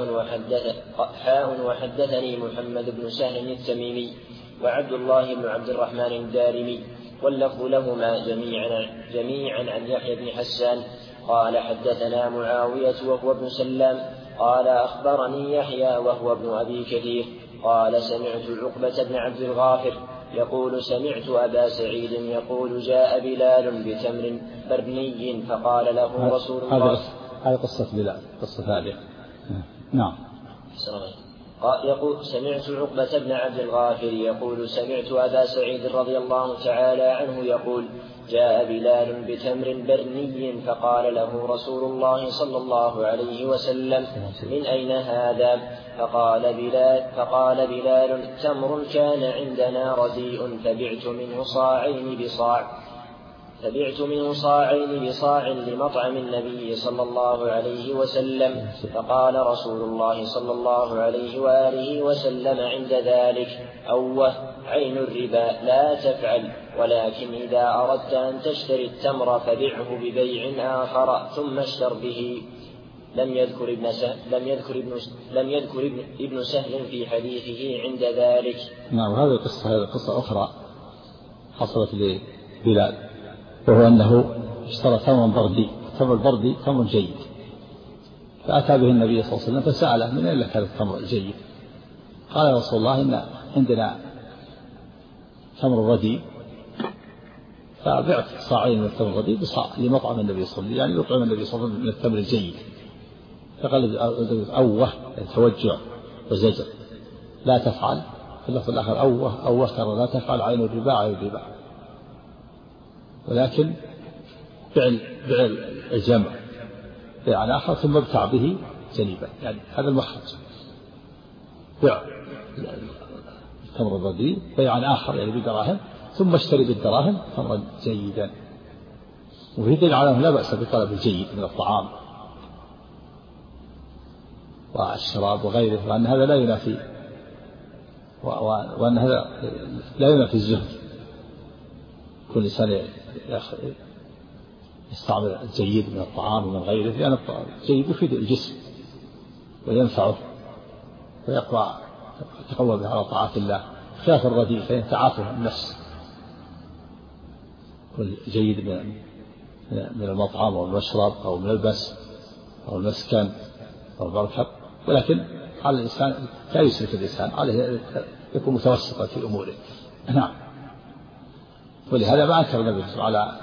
[SPEAKER 3] حاء وحدثني محمد بن سهل التميمي وعبد الله بن عبد الرحمن الدارمي واللفظ لهما جميعا عن يحيى بن حسان قال حدثنا معاوية وهو ابن سلام قال أخبرني يحيى وهو ابن أبي كثير قال سمعت عقبة بن عبد الغافر يقول سمعت أبا سعيد يقول جاء بلال بتمر برني فقال له رسول الله.
[SPEAKER 2] هذه قصة بلال، قصة ثانية. نعم.
[SPEAKER 3] يقول سمعت عقبة بن عبد الغافر يقول سمعت أبا سعيد رضي الله تعالى عنه يقول جاء بلال بتمر برني فقال له رسول الله صلى الله عليه وسلم من أين هذا؟ فقال بلال تمر كان عندنا رديء فبعت منه صاعين بصاع لمطعم النبي صلى الله عليه وسلم. فقال رسول الله صلى الله عليه وآله وسلم عند ذلك أوه عين الربا لا تفعل، ولكن إذا أردت أن تشتري التمر فبعه ببيع آخر ثم اشتر به. لم يذكر ابن سهل في حديثه عند ذلك.
[SPEAKER 2] نعم. هذه قصة أخرى حصلت لبلال، وهو أنه اشترى تمرا بردي. التمر البردي تمر جيد، فأتى به النبي صلى الله عليه وسلم فسأله من أين لك هذا التمر الجيد؟ قال يا رسول الله إن عندنا تمر ردي، فبعت صاعين من التمر الردي بصاع لمطعم النبي صلى الله عليه وسلم، يعني يطعم النبي صلى الله عليه وسلم من التمر الجيد. فقال أوه توجع وزجر لا تفعل. في اللفظ الآخر أوه ترى لا تفعل عين الربا، ولكن فعل الجمع يعني آخر ثم ابتع به جنيبا، يعني هذا المخرج. بيع التمر الرديء بيعا آخر يعني بدراهم ثم اشتري بالدراهم تمرا جيدا. وفي دليل على أنه لا بأس بطلب الجيد من الطعام والشراب وغيره، وأن هذا لا ينافي وأن هذا لا ينافي الزهد. كل إنسان يستعمل الجيد من الطعام ومن غيره، لأن الجيد يفيد الجسم وينفعه ويتقوى به على طاعة الله، خلاف الرديء فإن تعافه النفس. كل جيد من المطعم أو المشرب أو الملبس أو المسكن أو المركب، ولكن على الإنسان لا يسرف الإنسان، عليه يكون متوسطا في أموره. نعم. ولهذا ما أنكر النبي على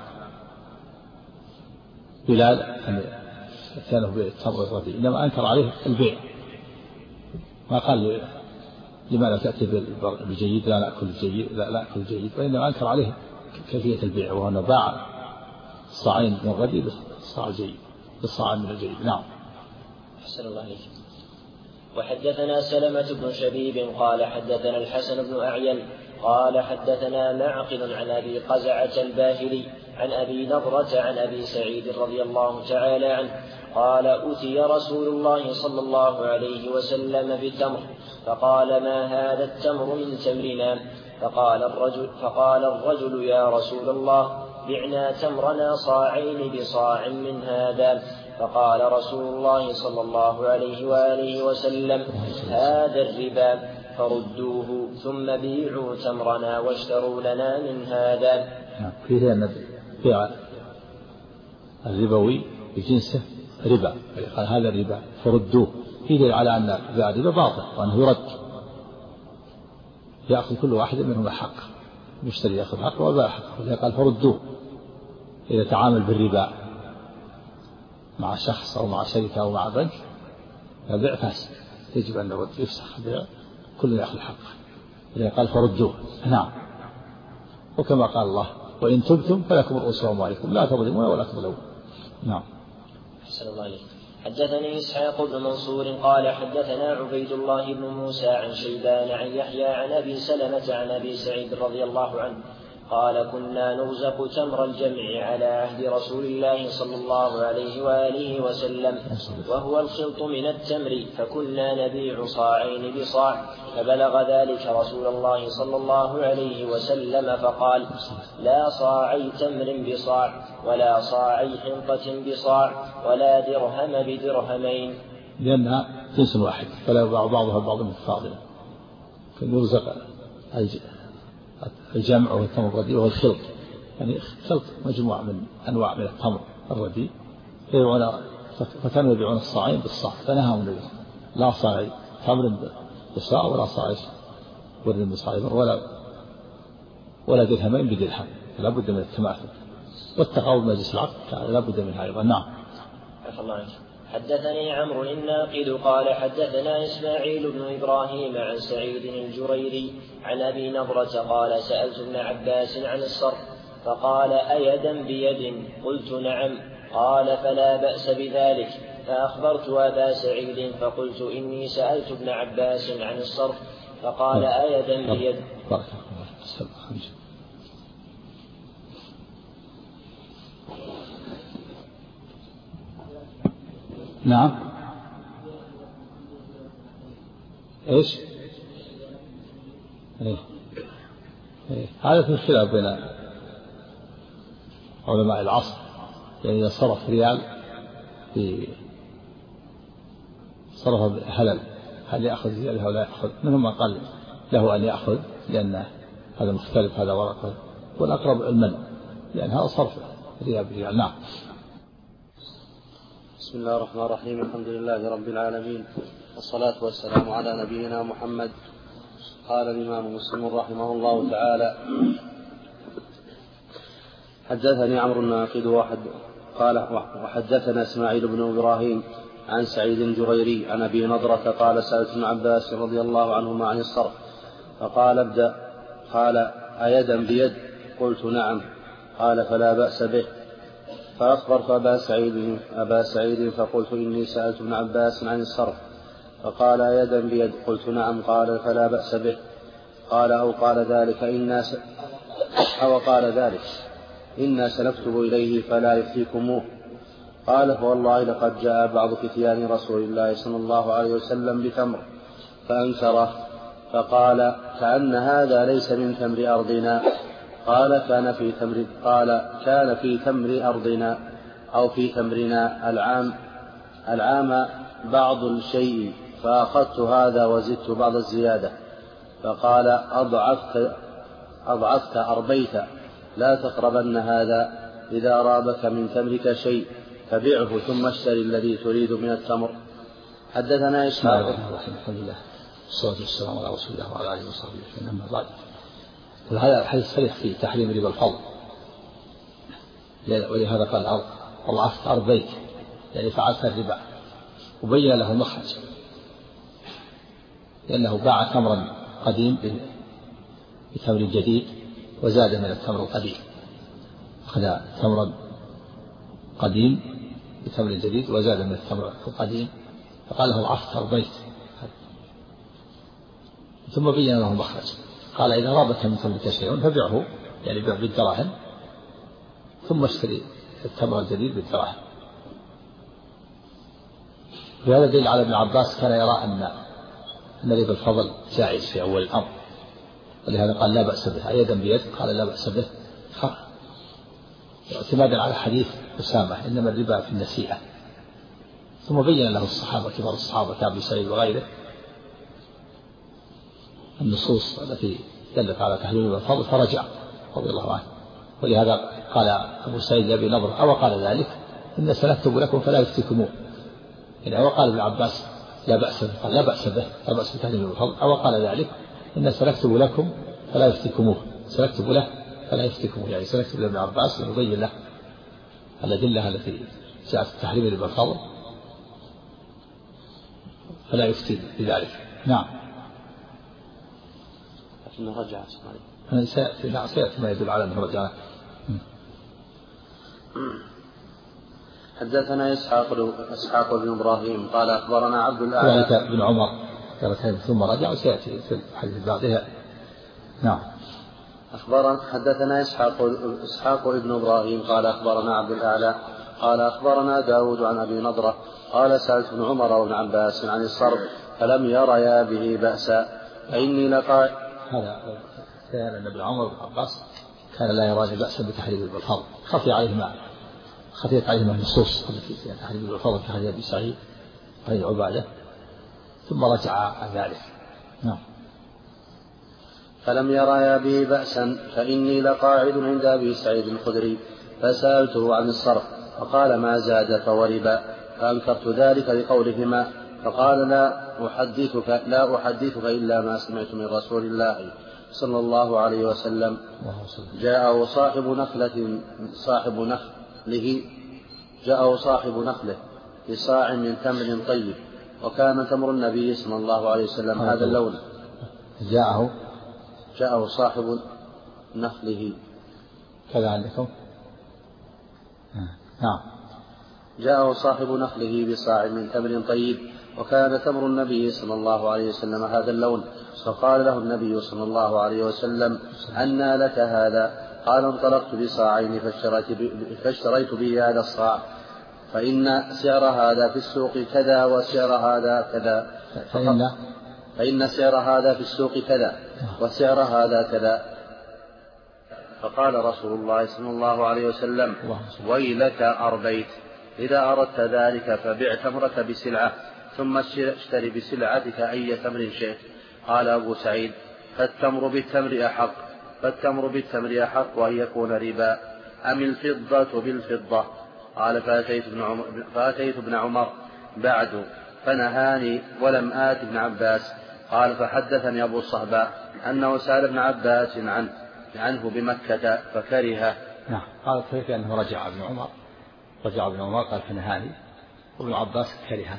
[SPEAKER 2] بلال أن كانه بالتمر الرديء، إنما أنكر عليه البيع. ما قال لماذا تأتي بالجيد لا نأكل الجيد لا نأكل الجيد، وإنما أنكر عليه كيفية البيع، وهو أنه باع الصاعين من الرديء بالصاع الجيد بالصاع من الجيد. نعم.
[SPEAKER 3] أحسن الله عليك. وحدثنا سلمة بن شبيب قال حدثنا الحسن بن أعين قال حدثنا معقل عن أبي قزعة الباهلي عن أبي نضرة عن أبي سعيد رضي الله تعالى عنه قال أتي رسول الله صلى الله عليه وسلم بتمر فقال ما هذا التمر من تمرنا؟ فقال الرجل يا رسول الله بعنا تمرنا صاعين بصاع من هذا. فقال رسول الله صلى الله عليه وآله وسلم هذا الربا فردوه ثم بيعوا تمرنا واشتروا لنا من هذا.
[SPEAKER 2] فيه أن بيع الربوي بجنسه ربا، قال هذا الربا فردوه، فيه على أن بيع الربا باطل وأنه يرد، يأخذ كل واحد منهم حق، المشتري يأخذ حقه والبائع حقه. قال فردوه. إذا تعامل بالربا مع شخص أو مع شركة أو مع بنك البيع فاسد، يجب أن يرد يفسخ البيع، كل يأخذ حقه. إذا قال فردوه. نعم. وكما قال الله وإن تبتم فلكم رؤوس أموالكم لا تظلمون ولا تظلمون. نعم.
[SPEAKER 3] أحسن الله عليك. حدثني إسحاق بن منصور قال حدثنا عبيد الله بن موسى عن شيبان عن يحيى عن أبي سلمة عن أبي سعيد رضي الله عنه قال كنا نرزق تمر الجمع على عهد رسول الله صلى الله عليه وآله وسلم وهو الخلط من التمر، فكنا نبيع صاعين بصاع، فبلغ ذلك رسول الله صلى الله عليه وسلم فقال لا صاعي تمر بصاع ولا صاعي حنطة بصاع ولا درهم بدرهمين،
[SPEAKER 2] لأنها جنس واحد فلا يباع بعضها بعض متفاضلا. فيرزق الجمع والتمر الرديء وهو الخلط، يعني خلط مجموعة من أنواع من التمر الرديء، فكانوا يبيعون الصاعين بالصاع، فنهاهم النبي لا صاعي تمر بصاع ولا صاعي ورد بصاع ولا درهمين بدرهم، لا بد من التماثل والتقاوم مجلس العقد لا بد منها أيضا. نعم.
[SPEAKER 3] حدثني عمرو الناقد قال حدثنا إسماعيل بن إبراهيم عن سعيد الجريري عن أبي نضرة قال سألت ابن عباس عن الصرف فقال أيدا بيد؟ قلت نعم. قال فلا بأس بذلك. فأخبرت أبا سعيد فقلت إني سألت ابن عباس عن الصرف فقال أيدا بيد.
[SPEAKER 2] نعم. ايش؟ هذا في الخلاف بين علماء العصر، يعني إذا صرف ريال في صرف هلل هل يأخذ ريال أو لا يأخذ؟ منهم من قال له أن يأخذ لأن هذا مختلف هذا ورقة، والأقرب علما لأن هذا صرف ريال بريال. نعم.
[SPEAKER 1] بسم الله الرحمن الرحيم. الحمد لله رب العالمين والصلاة والسلام على نبينا محمد. قال الإمام مسلم رحمه الله تعالى حدثني عمرو الناقد قال وحدثنا إسماعيل بن إبراهيم عن سعيد الجريري عن أبي نضرة قال سألت ابن عباس رضي الله عنهما عن الصرف فقال ابدأ. قال أيدا بيد؟ قلت نعم. قال فلا بأس به. فأخبرت أبا سعيد فقلت إني سألت ابن عباس عن الصرف فقال يدا بيد؟ قلت نعم. قال فلا بأس به. قال أو قال ذلك إنا سنكتب إليه فلا يفتيكموه. قال فوالله لقد جاء بعض فتيان رسول الله صلى الله عليه وسلم بتمر فأنكره فقال كأن هذا ليس من تمر أرضنا. قال كان في تمر أرضنا أو في تمرنا العام بعض الشيء فأخذت هذا وزدت بعض الزيادة. فقال أضعفت أربيت لا تقربن هذا. إذا رابك من تمرك شيء فبعه ثم اشتري الذي تريد من التمر. حدثنا إسحاق.
[SPEAKER 2] الحمد لله والصلاة والسلام على رسول الله وعلى آله وصحبه وسلم. أما بعد، وهذا الحديث صريح في تحريم ربا الفضل، ولهذا قال أضعفت أربيت يعني فعلت الربا، وبين له المخرج لأنه باع تمرا قديم بتمر جديد وزاد من التمر القديم، أخذ تمرا قديم بتمر جديد وزاد من التمر القديم فقال له أضعفت أربيت، ثم بين له المخرج قال إذا رابك من تمرك شيء فبعه يعني بيع بالدراهم ثم اشتري التمر الجديد بالدراهم. وهذا دليل على ابن عباس كان يرى أن ربا الفضل جائز في أول الأمر، ولهذا قال لا بأس به. أيدا بيد؟ قال لا بأس به، اعتمادا على حديث أسامة إنما الربا في النسيئة. ثم بين له الصحابة كبار الصحابة كأبي سعيد وغيره النصوص التي دلت على تحريم ربا الفضل فرجع رضي الله عنه. ولهذا قال أبو سعيد لأبي نضرة أو قال ذلك إن سنكتب لكم فلا يفتكموه، يعني أو قال ابن عباس لا بأس به، قال لا بأس به، لا بأس بتحريم ربا الفضل، أو قال ذلك إن سنكتب لكم فلا يفتكموه، سنكتب له فلا يفتكموه، يعني سنكتب لابن عباس ونبين له الأدلة التي جاءت في تحريم ربا الفضل فلا يفتي بذلك. نعم.
[SPEAKER 1] لكنه رجع إسماعيل.
[SPEAKER 2] سيأتي ما يدل على أنه رجع.
[SPEAKER 1] حدثنا إسحاق بن إبراهيم قال أخبرنا عبد الأعلى
[SPEAKER 2] بن عمر ثم رجع، وسيأتي في الحديث بعدها. نعم.
[SPEAKER 1] حدثنا إسحاق ابن إبراهيم قال أخبرنا عبد الأعلى قال أخبرنا داود عن أبي نضرة قال سألت ابن عمر وابن عباس عن الصرف فلم يريا به بأسا فإني لقائل.
[SPEAKER 2] هذا كان ابن عمر وابن عباس كان لا يراني بأسا بتحريم بالفضل، خفيت عليهما النصوص التي فيها تحريم بالفضل كحديث أبي سعيد غير عبادة، ثم رجع عن ذلك. نعم.
[SPEAKER 1] فلم يريا به بأسا فإني لقاعد عند أبي سعيد الخدري فسألته عن الصرف فقال ما زاد فوربا، فأنكرت ذلك بقولهما فقال لا أحدثك إلا ما سمعت من رسول الله صلى الله عليه وسلم. جاءه صاحب نخله بصاع من تمر طيب، وكان تمر النبي صلى الله عليه وسلم هذا اللون. جاءه صاحب نخله
[SPEAKER 2] كذا عندكم. نعم.
[SPEAKER 1] جاءه صاحب نخله بصاع من تمر طيب، وكان تمر النبي صلى الله عليه وسلم هذا اللون، فقال له النبي صلى الله عليه وسلم أنى لك هذا؟ قال انطلقت بصاعين فاشتريت به هذا الصاع، فإن سعر هذا في السوق كذا وسعر هذا كذا، فإن سعر هذا في السوق كذا وسعر هذا كذا. فقال رسول الله صلى الله عليه وسلم ويلك أربيت، إذا أردت ذلك فبع تمرك بسلعة ثم اشتري بسلعتك أي تمر شئت. قال أبو سعيد فالتمر بالتمر أحق وأن يكون ربا أم الفضة بالفضة؟ قال فأتيت ابن عمر بعد فنهاني ولم آت ابن عباس. قال فحدثني أبو الصهباء أنه سأل ابن عباس عنه بمكة فكرهه.
[SPEAKER 2] نعم. قال فكيف أنه رجع ابن عمر قال فنهاني، وابن عباس كرهه،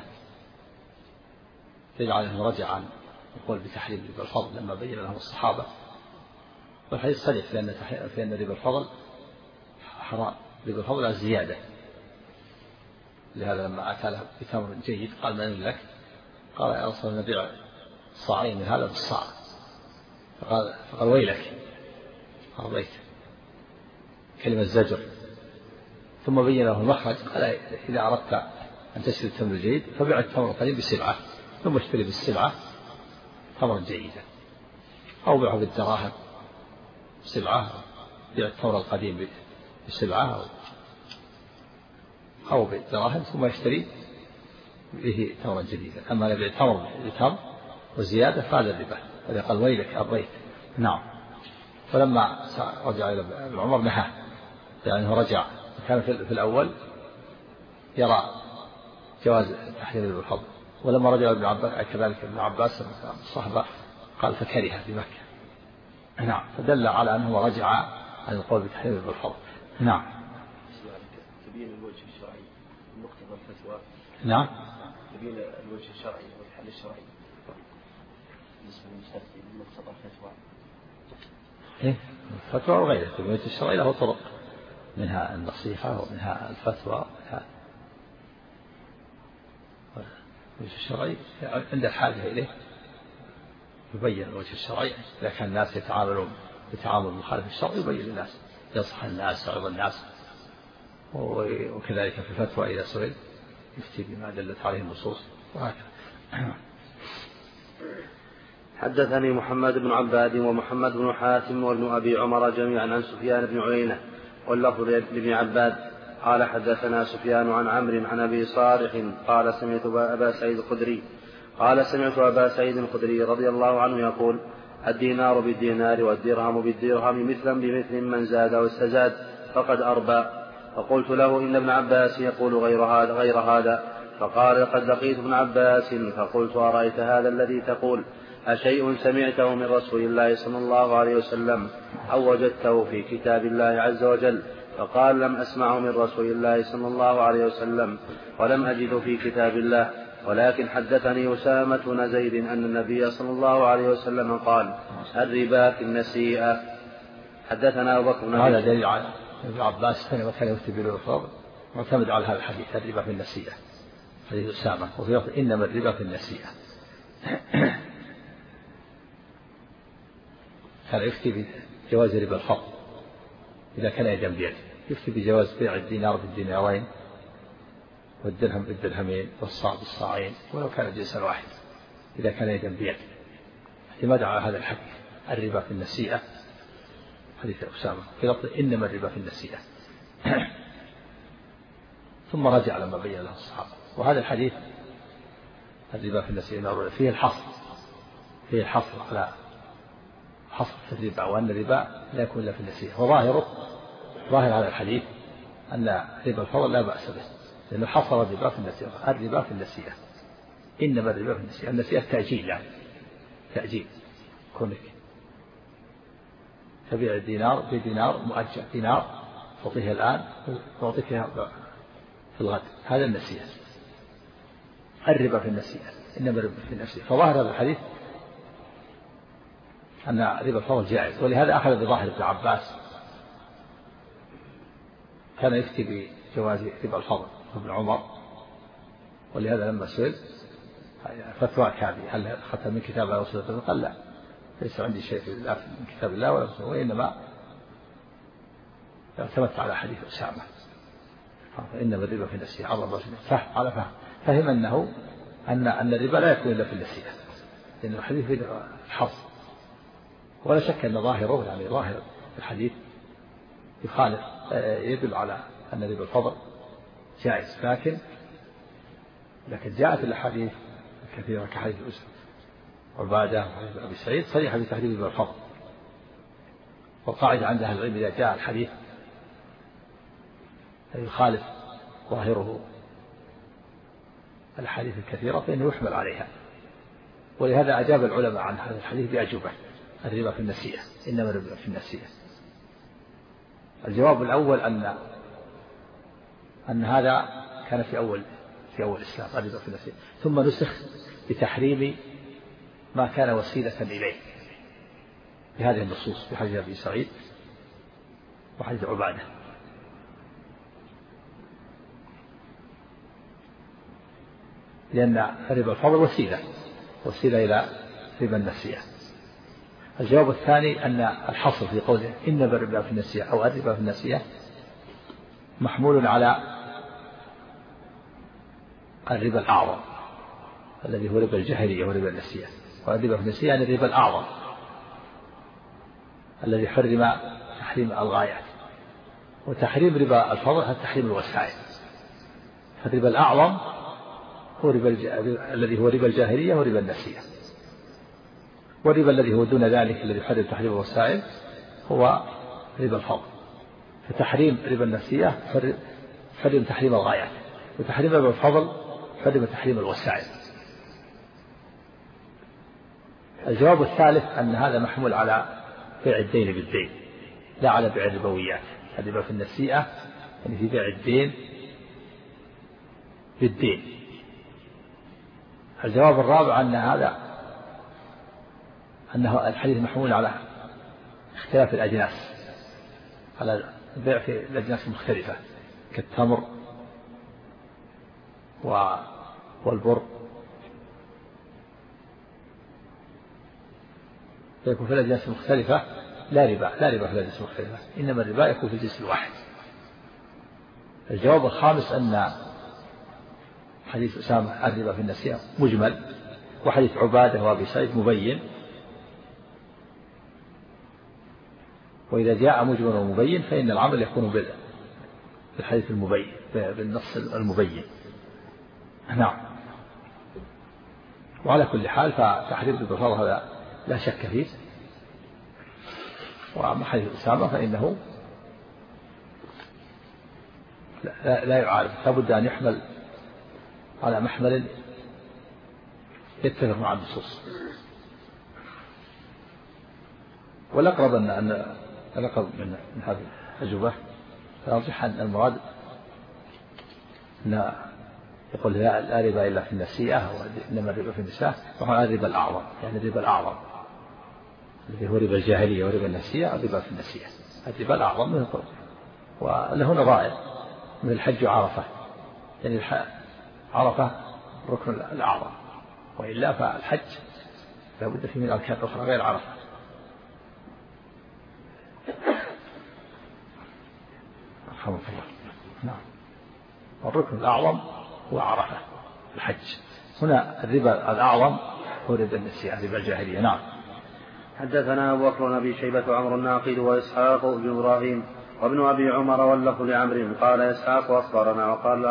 [SPEAKER 2] يجعل أنه رجع عن يقول بتحريم ربا الفضل لما بين لهم الصحابة، والحديث صريح لأن ربا الفضل حرام، ربا الفضل الزيادة. لهذا لما أتى له بتمر جيد قال من لك؟ قال يا رسول الله نبيع صاعين من هذا بالصاع، فقال ويلك أرضيت، كلمة زجر. ثم بين له المخرج قال إذا أردت أن تشتري التمر الجيد فبيع التمر القديم بسلعة ثم اشتري بالسلعة تمرا جيدا، أو بيعه بالدراهم بسلعة، بيع التمر القديم بسلعة أو بالدراهم ثم يشتري به تمرا جديدا. أما يبيع تمر بتمر وزيادة فهذا الربا، هذا قال ويلك أرضيت. نعم. فلما رجع إلى ابن عمر نهاه، يعني رجع، كان في الأول يرى جواز تحريم بالفضل، ولما رجع ابن عباس كذلك ابن عباس الصحبة قال فكره بمكة. نعم. فدل على أنه رجع عن القول بتحريم بالفضل. نعم.
[SPEAKER 4] تبين الوجه الشرعي مقتضى الفتوى.
[SPEAKER 2] نعم.
[SPEAKER 4] تبين الوجه الشرعي والحل الشرعي بالنسبة للمستفتي مقتضى الفتوى.
[SPEAKER 2] الفتوى وغيرها. الوجه الشرعي له طرق، منها النصيحة ومنها الفتوى. الوجه الشرعي عند الحاجة إليه يبين الوجه الشرعي. إذا كان الناس يتعاملون بتعامل مخالف الشرع يبين للناس، ينصح الناس يعظ الناس. وكذلك في الفتوى إذا سئل يفتي بما دلت عليه النصوص وهكذا.
[SPEAKER 1] حدثني محمد بن عباد ومحمد بن حاتم وابن أبي عمر جميعا عن سفيان بن عيينة واللفظ لابن عباد قال حدثنا سفيان عن عمرو عن أبي صالح قال سمعت أبا سعيد الخدري رضي الله عنه يقول الدينار بالدينار والدرهم بالدرهم مثلا بمثل، من زاد واستزاد فقد أربى. فقلت له إن ابن عباس يقول غير هذا. فقال لقد لقيت ابن عباس فقلت أرأيت هذا الذي تقول أشيء سمعته من رسول الله صلى الله عليه وسلم أو وجدته في كتاب الله عز وجل؟ فقال لم أسمعه من رسول الله صلى الله عليه وسلم ولم أجد في كتاب الله، ولكن حدثني أسامة بن زيد أن النبي صلى الله عليه وسلم قال الربا في النسيئة. حدثنا أبو بكر بن
[SPEAKER 2] هذا دليل على ابن عباس وكان يفتي بالفضل معتمد على هذا الحديث الربا في النسيئة، حديث أسامة، وفي لفظ إنما الربا في النسيئة. كان يفتي جواز ربا الفضل إذا كان يدا بيد، يفتي بجواز بيع الدينار بالدينارين والدرهم بالدرهمين والصاع بالصاعين ولو كان جنسا واحد إذا كان يدا بيد، اعتماد على هذا الحديث الربا في النسيئة، حديث أسامة في لفظ إنما الربا في النسيئة. ثم رجع لما بين له الصحابة. وهذا الحديث الربا في النسيئة فيه الحصر على حصر في الربا، وأن الربا لا يكون إلا في النسيئة. وظاهر هذا الحديث أن ربا الفضل لا بأس به، لأنه حصر الربا في النسيئة. الربا في النسيئة إنما الربا في النسيئة. النسيئة تأجيل، يعني تأجيل كونك تبيع الدينار بدينار مؤجل، دينار تعطيه الآن تعطيك في الغد، هذا النسيئة. الربا في النسيئة إنما الربا في النسيئة. فظاهر هذا الحديث أن ربا الفضل جائز، ولهذا أخذ بظاهر ابن عباس، كان يفتي بجواز ربا الفضل ابن عمر، ولهذا لما سئل فتواك هذه هل أخذت من كتاب الله وسنة؟ قال لا، ليس عندي شيء من كتاب الله ولا سنة، وإنما اعتمدت على حديث أسامة فإنما الربا في النسيئة. عرض فهم أن الربا لا يكون إلا في النسيئة، لأن الحديث في الحظ. ولا شك أن ظاهره، يعني ظاهر الحديث يخالف، يدل على أن ربا الفضل جائز، لكن جاءت الأحاديث كثيرة كحديث أسامة وعبادة وحديث أبي سعيد صريحة بتحديد ربا الفضل. والقاعدة عند أهل العلم إذا جاء الحديث يخالف ظاهره الحديث الكثيرة فإنه يحمل عليها. ولهذا أجاب العلماء عن هذا الحديث بأجوبة: الربا في النسيئة إنما الربا في النسيئة. الجواب الأول أن هذا كان في أول الإسلام، الربا في النسيئة، ثم نسخ بتحريم ما كان وسيلة إليه بهذه النصوص، بحديث أبي سعيد وحديث عبادة. لأن ربا الفضل وسيلة إلى ربا النسيئة. الجواب الثاني أن الحصر في قوله إنما الربا في النسيئة أو الربا في النسيئة محمول على الربا الأعظم الذي هو ربا الجاهلية وربا النسيئة. والربا في النسيئة يعني الربا الأعظم الذي حرم تحريم الغايات، وتحريم ربا الفضل هو تحريم الوسائل. فالربا الأعظم هو الذي هو ربا الجاهلية وربا النسيئة، والربا الذي هو دون ذلك الذي يحرم تحريم الوسائل هو ربا الفضل. فتحريم ربا النسيئة حرم تحريم الغايات، وتحريم ربا الفضل حرم تحريم الوسائل. الجواب الثالث أن هذا محمول على بيع الدين بالدين لا على بيع الربويات. الربا في النسيئة يعني في بيع الدين بالدين. الجواب الرابع أنه الحديث محمول على اختلاف الأجناس، على البيع في الأجناس المختلفة كالتمر والبر، فيكون في الأجناس المختلفة لا ربا في الأجناس المختلفة، إنما الربا يكون في الجنس الواحد. الجواب الخامس أن حديث أسامة الربا في النسيئة مجمل، وحديث عبادة وأبي سعيد مبين. وإذا جاء مجمل ومبين فإن العمل يكون بالحديث المبين، بالنص المبين. نعم. وعلى كل حال فتحريم ربا الفضل هذا لا شك فيه. وأما حديث أسامة فإنه لا يعارض، لابد أن يحمل على محمل يتفق مع النصوص. والأقرب أن الأقرب من هذه الأجوبة فأرجح أن المراد أن يقول لا ربا إلا في النسيئة، وإنما الربا في النسيئة، وهو الربا الأعظم، يعني الربا الأعظم الذي هو ربا الجاهلية وربا النسيئة، الربا في النسيئة الربا الأعظم من القرب. وله نظائر من الحج وعرفة، يعني عرفة الركن الأعظم، وإلا فالحج لا بد فيه من أركان أخرى غير عرفة. رحمه الله. نعم. الركن الأعظم هو عرفة الحج. هنا الربا الأعظم هو ربا النسيئة، ربا الجاهلية. نعم.
[SPEAKER 1] حدثنا أبو بكر بن أبي شيبة وعمر الناقد وإسحاق بن إبراهيم وابن أبي عمر واللفظ لعمرو قال إسحاق أخبرنا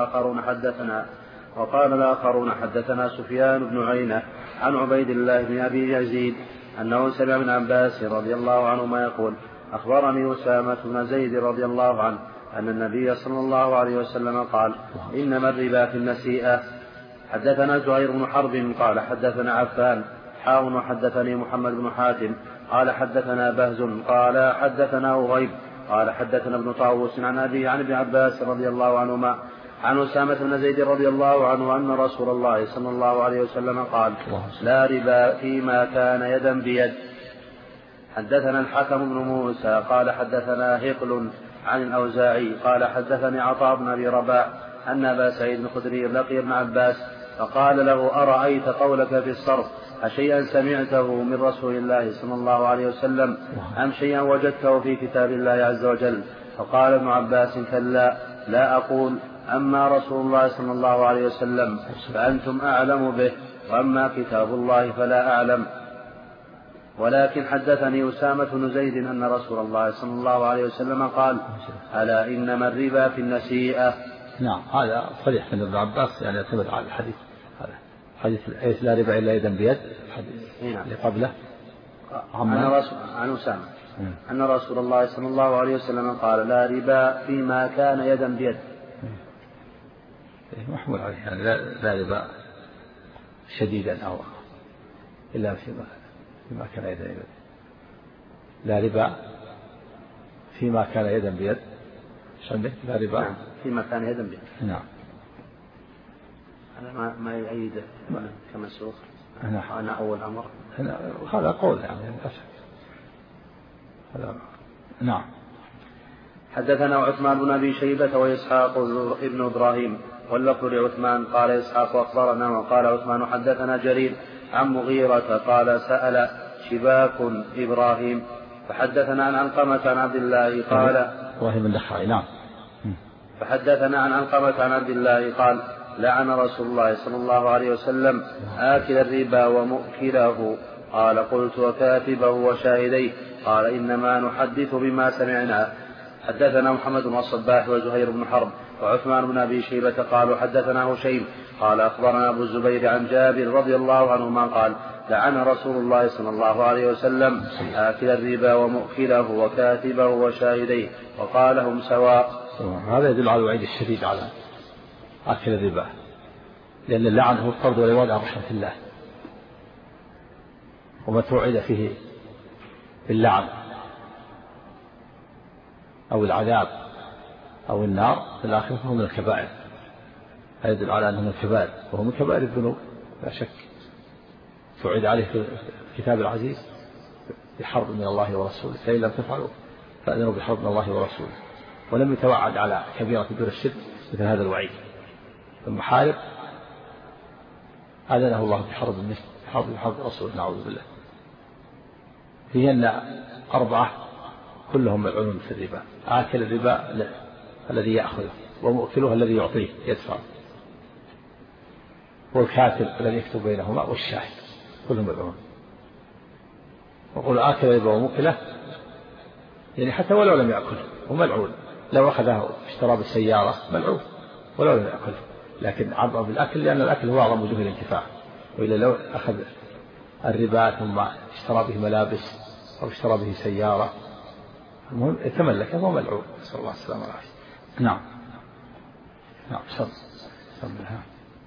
[SPEAKER 1] وقال الآخرون حدثنا سفيان بن عيينة عن عبيد الله بن أبي يزيد أنه سمع ابن عباس رضي الله عنهما يقول أخبرني أسامة بن زيد رضي الله عنه أن النبي صلى الله عليه وسلم قال إنما الربا في النسيئة. حدثنا زهير بن حرب قال حدثنا عفان وحدثني محمد بن حاتم قال حدثنا بهز قال حدثنا غيب قال حدثنا ابن طاووس عن أبي عن ابن عباس رضي الله عنهما عن أسامة بن زيد رضي الله عنه أن رسول الله صلى الله عليه وسلم قال لا ربا فيما كان يدا بيد. حدثنا الحكم بن موسى قال حدثنا هقل عن الأوزاعي قال حدثني عطاء بن أبي رباح أن أبا سعيد الخدري لقي ابن عباس فقال له أرأيت قولك في الصرف أشيئا سمعته من رسول الله صلى الله عليه وسلم أم شيئا وجدته في كتاب الله عز وجل؟ فقال ابن عباس كلا لا أقول أما رسول الله صلى الله عليه وسلم فأنتم أعلم به وأما كتاب الله فلا أعلم. ولكن حدثني أسامة بن زيد أن رسول الله صلى الله عليه وسلم قال ألا إنما الربا في النسيئة.
[SPEAKER 2] نعم. هذا صريح من ابن عباس يعني يعتمد على الحديث هذا حديث لا ربا إلا يدا بيد الحديث اللي قبله
[SPEAKER 1] عن أسامة أن رسول الله صلى الله عليه وسلم قال لا ربا فيما كان يدا بيد.
[SPEAKER 2] محمول عليه يعني لا ربا شديدا أو إلا فيما كان يدا بيد. لا ربا فيما كان يدا بيد. شنو لا ربا
[SPEAKER 1] نعم. فيما كان يدا بيد.
[SPEAKER 2] نعم.
[SPEAKER 1] هذا ما يؤيد كما سوق أنا أول أمر
[SPEAKER 2] هذا قول يعني هذا. نعم.
[SPEAKER 1] حدثنا عثمان بن أبي شيبة وإسحاق ابن إبراهيم واللفظ لعثمان قال إسحاق أخبرنا وقال عثمان حدثنا جرير عن مغيرة قال سأل شباك إبراهيم فحدثنا عن علقمة عن عبد الله قال
[SPEAKER 2] إبراهيم النخعي. نعم.
[SPEAKER 1] فحدثنا عن علقمة عن عبد الله قال لعن رسول الله صلى الله عليه وسلم آكل الربا ومؤكله. قال قلت وكاتبه وشاهديه؟ قال إنما نحدث بما سمعنا. حدثنا محمد بن الصباح وزهير بن حرب وعثمان بن أبي شيبة قالوا حدثنا هشيم قال أخبرنا أبو الزبير عن جابر رضي الله عنهما قال لعن رسول الله صلى الله عليه وسلم آكل الربا ومؤكله وكاتبه وشاهديه وقال هم سواء.
[SPEAKER 2] هذا يدل على الوعيد الشديد على آكل الربا لأن اللعن هو الطرد والعواد عن رحمة الله وما توعد فيه باللعن أو العذاب أو النار في الآخرة فهو من الكبائر. هذا يدل على أنه من الكبائر وهو من كبائر الذنوب لا شك. توعد عليه في الكتاب العزيز بحرب من الله ورسوله فإن لم تفعلوا فأذنوا بحرب من الله ورسوله. ولم يتوعد على كبيرة دون الشرك مثل هذا الوعيد. المحارب أذنه الله بحرب مثل حرب رسوله نعوذ بالله. فيه أن 4 كلهم ملعونون في الربا. آكل الربا الذي يأخذه ومؤكله الذي يعطيه يدفع والكاتب الذي يكتب بينهما والشاهد كلهم ملعون. وقل آكل الربا ومؤكله يعني حتى ولو لم يأكله وملعون. لو أخذه اشترى بالسيارة ملعون ولو لم يأكله لكن عبر بالأكل لأن الأكل هو أعظم وجوه الانتفاع. وإلا لو أخذ الربا ثم اشترى به ملابس أو اشترى به سيارة المهم يتملكه هو ملعون نسأل الله السلامة والعافية. نعم. نعم. صبرها.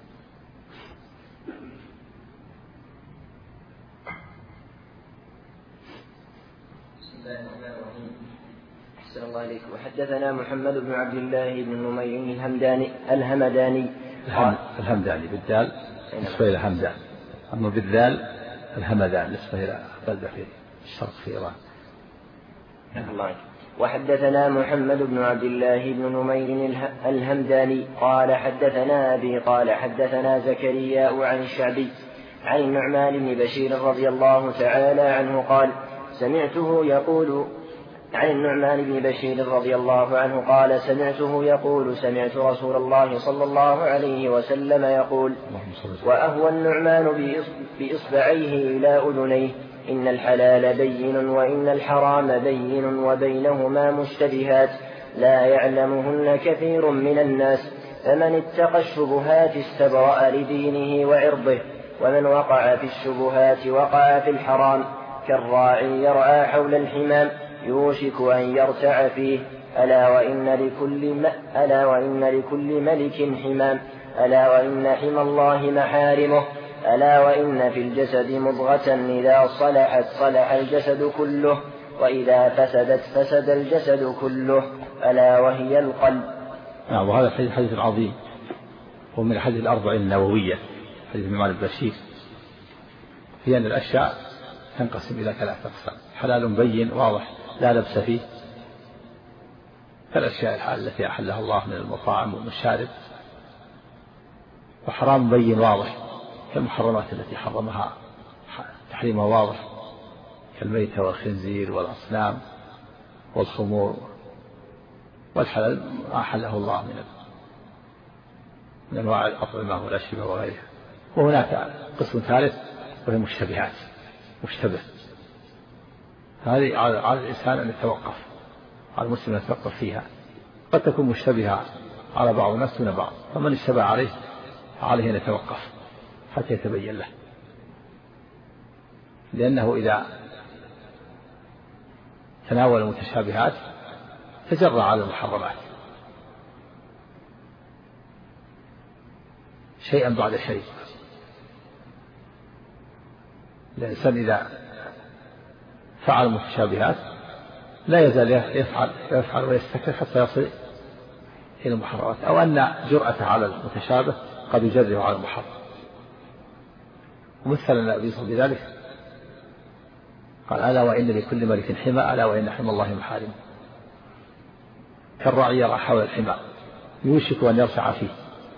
[SPEAKER 3] أحسن الله إليك. وحدثنا محمد بن عبد الله بن نمير الهمداني
[SPEAKER 2] بالدال نسبة إلى همدان أما بالذال الهمدان نسبة إلى بلدة في الشرق في إيران.
[SPEAKER 3] وحدثنا محمد بن عبد الله بن نمير الهمداني قال حدثنا أبي قال حدثنا زكريا عن الشعبي عن النعمان بن بشير رضي الله تعالى عنه قال سمعته يقول عن النعمان بن بشير رضي الله عنه قال سمعته يقول سمعت رسول الله صلى الله عليه وسلم يقول وأهوى النعمان بإصبعيه إلى أذنيه إن الحلال بين وإن الحرام بين وبينهما مشتبهات لا يعلمهن كثير من الناس فمن اتقى الشبهات استبرأ لدينه وعرضه ومن وقع في الشبهات وقع في الحرام كالراعي يرعى حول الحمام يوشك أن يرتع فيه ألا وإن لكل ملك حمام ألا وإن حمى الله محارمه ألا وإن في الجسد مضغة إذا صلحت صلح الجسد كله وإذا فسدت فسد الجسد كله ألا وهي القلب.
[SPEAKER 2] نعم. وهذا الحديث العظيم ومن الحديث الأربعين النووية حديث النعمان بن بشير في أن الأشياء تنقسم إلى 3 أقسام حلال بين واضح لا لبس فيه كالأشياء التي أحلها الله من المطاعم والمشارب وحرام بين واضح كالمحرمات التي حرمها تحريمها واضح كالميتة والخنزير والأصنام والخمور والحلال ما أحله الله من أنواع الأطعمة والأشربة وغيرها. وهناك قسم ثالث وهي مشتبهات مشتبه هذه على الإنسان أن يتوقف على المسلم أن يتوقف فيها قد تكون مشتبهة على بعض الناس دون بعض فمن اشتبه عليه أن يتوقف حتى يتبين له لأنه إذا تناول المتشابهات تجرى على المحرمات شيئا بعد شيء. الإنسان إذا فعل المتشابهات لا يزال يفعل ويستكثر حتى يصل إلى المحرمات أو أن جرأته على المتشابه قد يجره على المحرم. ومثل النبي صلى الله عليه وسلم بذلك قال ألا وإن لكل ملك حمى ألا وإن حمى الله محارمه كالراعي يرعى حول الحمى يوشك أن يرتع فيه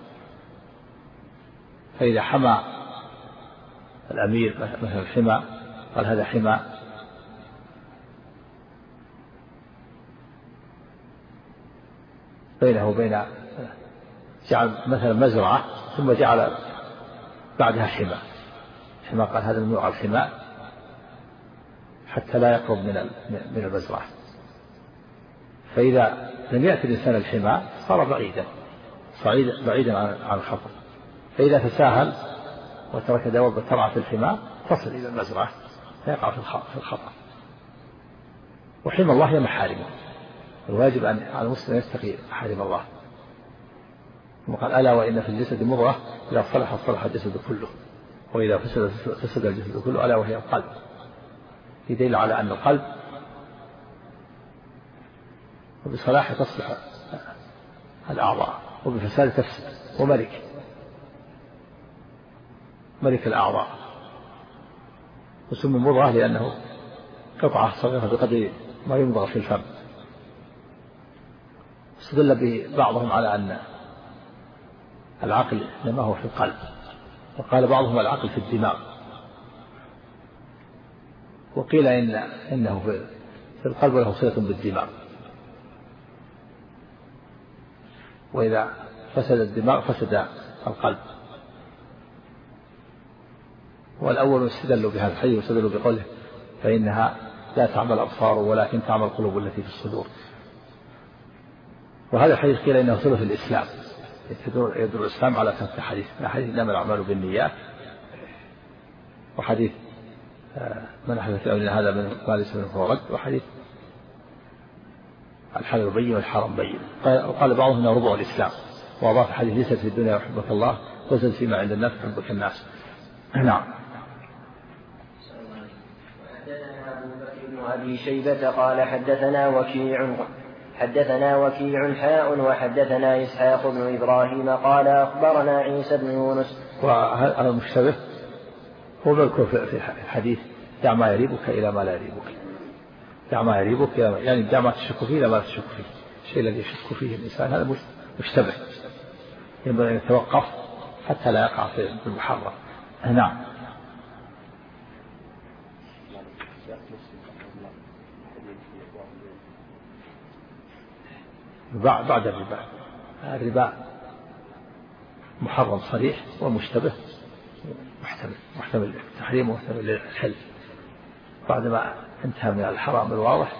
[SPEAKER 2] فإذا حمى الأمير مثل الحمى قال هذا حمى بينه وبين جعل مثلا مزرعة ثم جعل بعدها حمى قال هذا ممنوع الحمى حتى لا يقرب من المزرعة فإذا لم يأتي الإنسان الحمى صار بعيدا عن الخطر فإذا تساهل وترك دواب ترعى في الحمى تصل إلى المزرعة فيقع في الخطر. وحمى الله هي محارمه الواجب أن على المسلم يستقي محارم الله. وقال ألا وإن في الجسد مضغة إذا صلح الجسد كله وإذا فسد الجسد كله ألا وهي القلب. يدل على أن القلب وبصلاح تصلح الأعضاء وبفساد تفسد ملك الأعضاء وسمي مضغة لأنه قطعة صغيرة بقدر ما يمضغ في الفم. استدل به بعضهم على أن العقل لما هو في القلب وقال بعضهم العقل في الدماغ وقيل إنه في القلب له صلة بالدماغ وإذا فسد الدماغ فسد القلب. والأول استدلوا بهذا الحديث واستدلوا بقوله فإنها لا تعمل الأبصار ولكن تعمل القلوب التي في الصدور. وهذا الحديث قيل إنه ثلث الإسلام يدل الإسلام على 3 حديث إنما الأعمال بالنيات وحديث من أحدث أمرنا هذا من ما ليس منه فهو رد وحديث الحلال بين والحرام بين. وقال بعضهم إنه ربع الإسلام وأضاف حديث ليست في الدنيا يحبك الله وزد فيما عند الناس يحبك الناس. نعم.
[SPEAKER 3] أبي شيبة قال حدثنا وكيع حاء وحدثنا إسحاق بن إبراهيم قال أخبرنا عيسى بن يونس.
[SPEAKER 2] وهذا المشتبه هو مذكور في الحديث دع ما يريبك إلى ما لا يريبك دع ما يريبك يعني دع ما تشك فيه إلى ما لا تشك فيه. الشيء الذي يشك فيه الإنسان هذا مشتبه ينبغي أن يتوقف حتى لا يقع في المحرم. نعم. بعد الربا محرم صريح ومشتبه محتمل التحريم ومحتمل الحل. بعدما انتهى من الحرام الواضح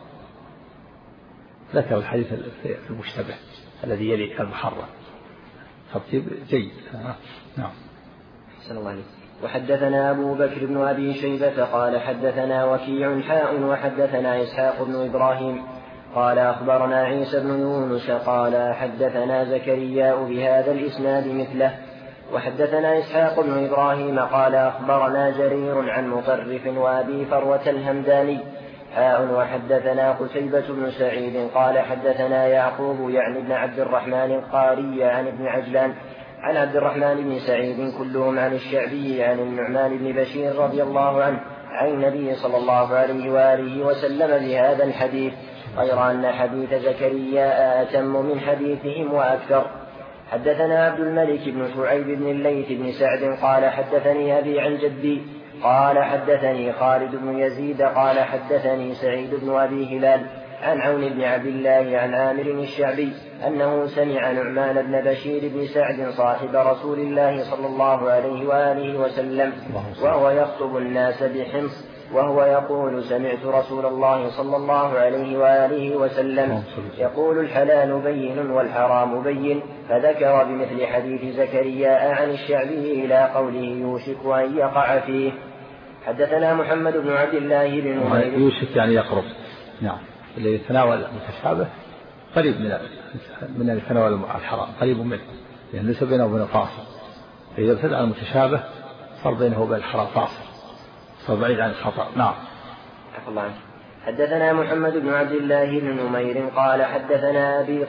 [SPEAKER 2] ذكر الحديث المشتبه الذي يلي المحرم. ترتيب جيد. نعم.
[SPEAKER 3] أحسن الله عليك. وحدثنا أبو بكر بن أبي شيبة قال حدثنا وكيع حاء وحدثنا إسحاق بن إبراهيم قال أخبرنا عيسى بن يونس قال حدثنا زكريا بهذا الإسناد مثله. وحدثنا إسحاق بن إبراهيم قال أخبرنا جرير عن مطرف وأبي فروة الهمداني وحدثنا قتيبة بن سعيد قال حدثنا يعقوب يعني بن عبد الرحمن القاري عن ابن عجلان عن عبد الرحمن بن سعيد كلهم عن الشعبي عن النعمان بن بشير رضي الله عنه عن النبي صلى الله عليه وآله وسلم بهذا الحديث، غير أن حديث زكريا أتم من حديثهم وأكثر. حدثنا عبد الملك بن شعيب بن الليث بن سعد قال حدثني أبي عن جدي قال حدثني خالد بن يزيد قال حدثني سعيد بن أبي هلال عن عون بن عبد الله عن عامر الشعبي أنه سمع نعمان بن بشير بن سعد صاحب رسول الله صلى الله عليه وآله وسلم وهو يخطب الناس بحمص وهو يقول سمعت رسول الله صلى الله عليه وآله وسلم يقول الحلال بين والحرام بين، فذكر بمثل حديث زكريا عن الشعبي إلى قوله يوشك أن يقع فيه. حدثنا محمد بن عبد الله بن نمير.
[SPEAKER 2] يوشك يعني يقرب. نعم. اللي يتناول المتشابه قريب من يتناول الحرام، قريب منه، لأن ليس بينه وبين فاصل. فإذا ابتدأ المتشابه صار بينه وبين الحرام فاصل، صار بعيد عن الخطأ. نعم.
[SPEAKER 3] عفى الله عنه. حدثنا محمد بن عبد الله بن نمير قال حدثنا أبي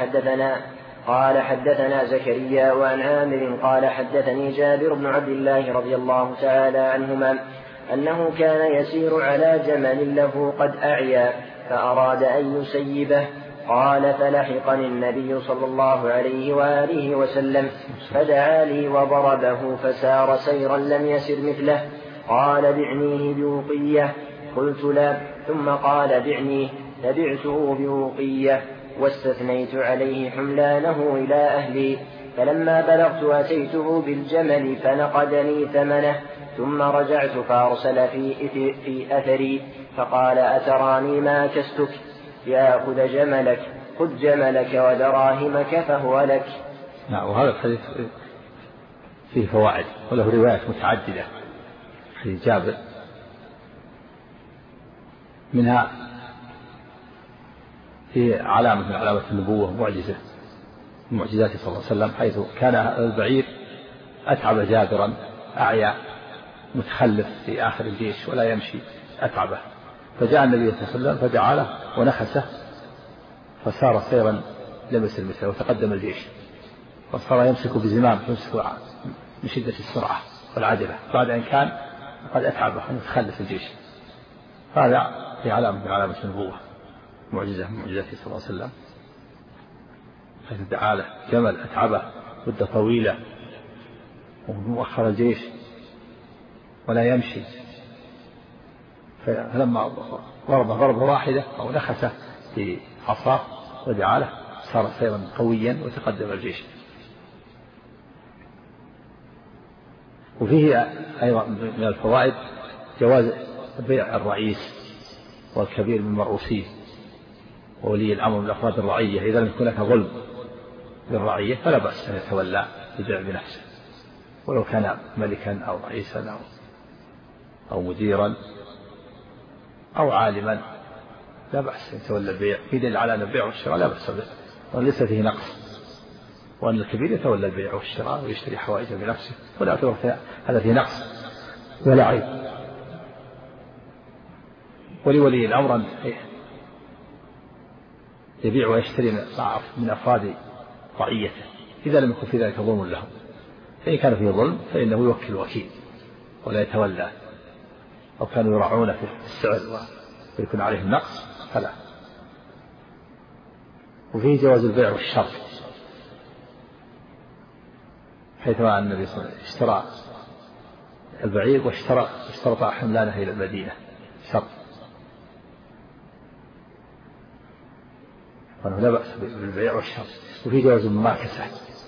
[SPEAKER 3] قال حدثنا زكريا وعن عامر قال حدثني جابر بن عبد الله رضي الله تعالى عنهما أنه كان يسير على جمل له قد أعيا فأراد أن يسيبه، قال فلحقني النبي صلى الله عليه وآله وسلم فدعا لي وضربه فسار سيرا لم يسر مثله، قال بعنيه بوقية، قلت لا، ثم قال بعنيه، فبعته بوقية واستثنيت عليه حملانه إلى أهلي، فلما بلغت أتيته بالجمل فنقدني ثمنه، ثم رجعت فأرسل في أثري فقال أتراني ما كستك يأخذ جملك، خذ جملك ودراهمك فهو لك.
[SPEAKER 2] نعم. وهذا الحديث فيه فوائد وله روايات متعددة. حديث جابر منها في علامة من علامات النبوة معجزة من معجزاته صلى الله عليه وسلم، حيث كان البعير أتعب جابرا أعيا متخلف في آخر الجيش ولا يمشي أتعبه، فجاء النبي صلى الله عليه وسلم فدعا له ونحسه فسار سيرا لم يسر مثله وتقدم الجيش، وصار يمسك بزمام يمسك من شدة السرعة والعجلة بعد أن كان قد أتعبه ومتخلف الجيش. هذا في علامة من علامة النبوة، معجزة من معجزاته صلى الله عليه وسلم، حيث دعا له جمل أتعبه مدة طويلة ومؤخر الجيش ولا يمشي، فلما ضربة واحدة أو نخسه في عصاه ودعا له صار سيرا قويا وتقدم الجيش. وفيه أيضا من الفوائد جواز بيع الرئيس والكبير من مرؤوسيه وولي الأمر من أفراد الرعية، إذا لم يكن هناك ظلم للرعية فلا بأس أن يتولى البيع بنفسه، ولو كان ملكا أو رئيسا أو مديرا أو عالما لا بأس أن يتولى البيع، في دليل على أن البيع والشراء لا بأس به وليس فيه نقص، وأن الكبير يتولى البيع والشراء ويشتري حوائجه بنفسه ولا يعتبر هذا فيه نقص ولا عيب. ولولي الأمر أن يبيع ويشتري من أفراد رعيته إذا لم يكن في ذلك ظلم لهم، فإن كان فيه ظلم فإنه يوكل وكيل ولا يتولى، أو كانوا يرعون في السعر ويكون عليهم نقص فلا. وفيه جواز البيع والشراء، حيث أن النبي صلى الله عليه وسلم اشترى البعير واشترط حملانه إلى المدينة شرط، وأنه لا بأس بالبيع والشراء. وفي جواز المماكسة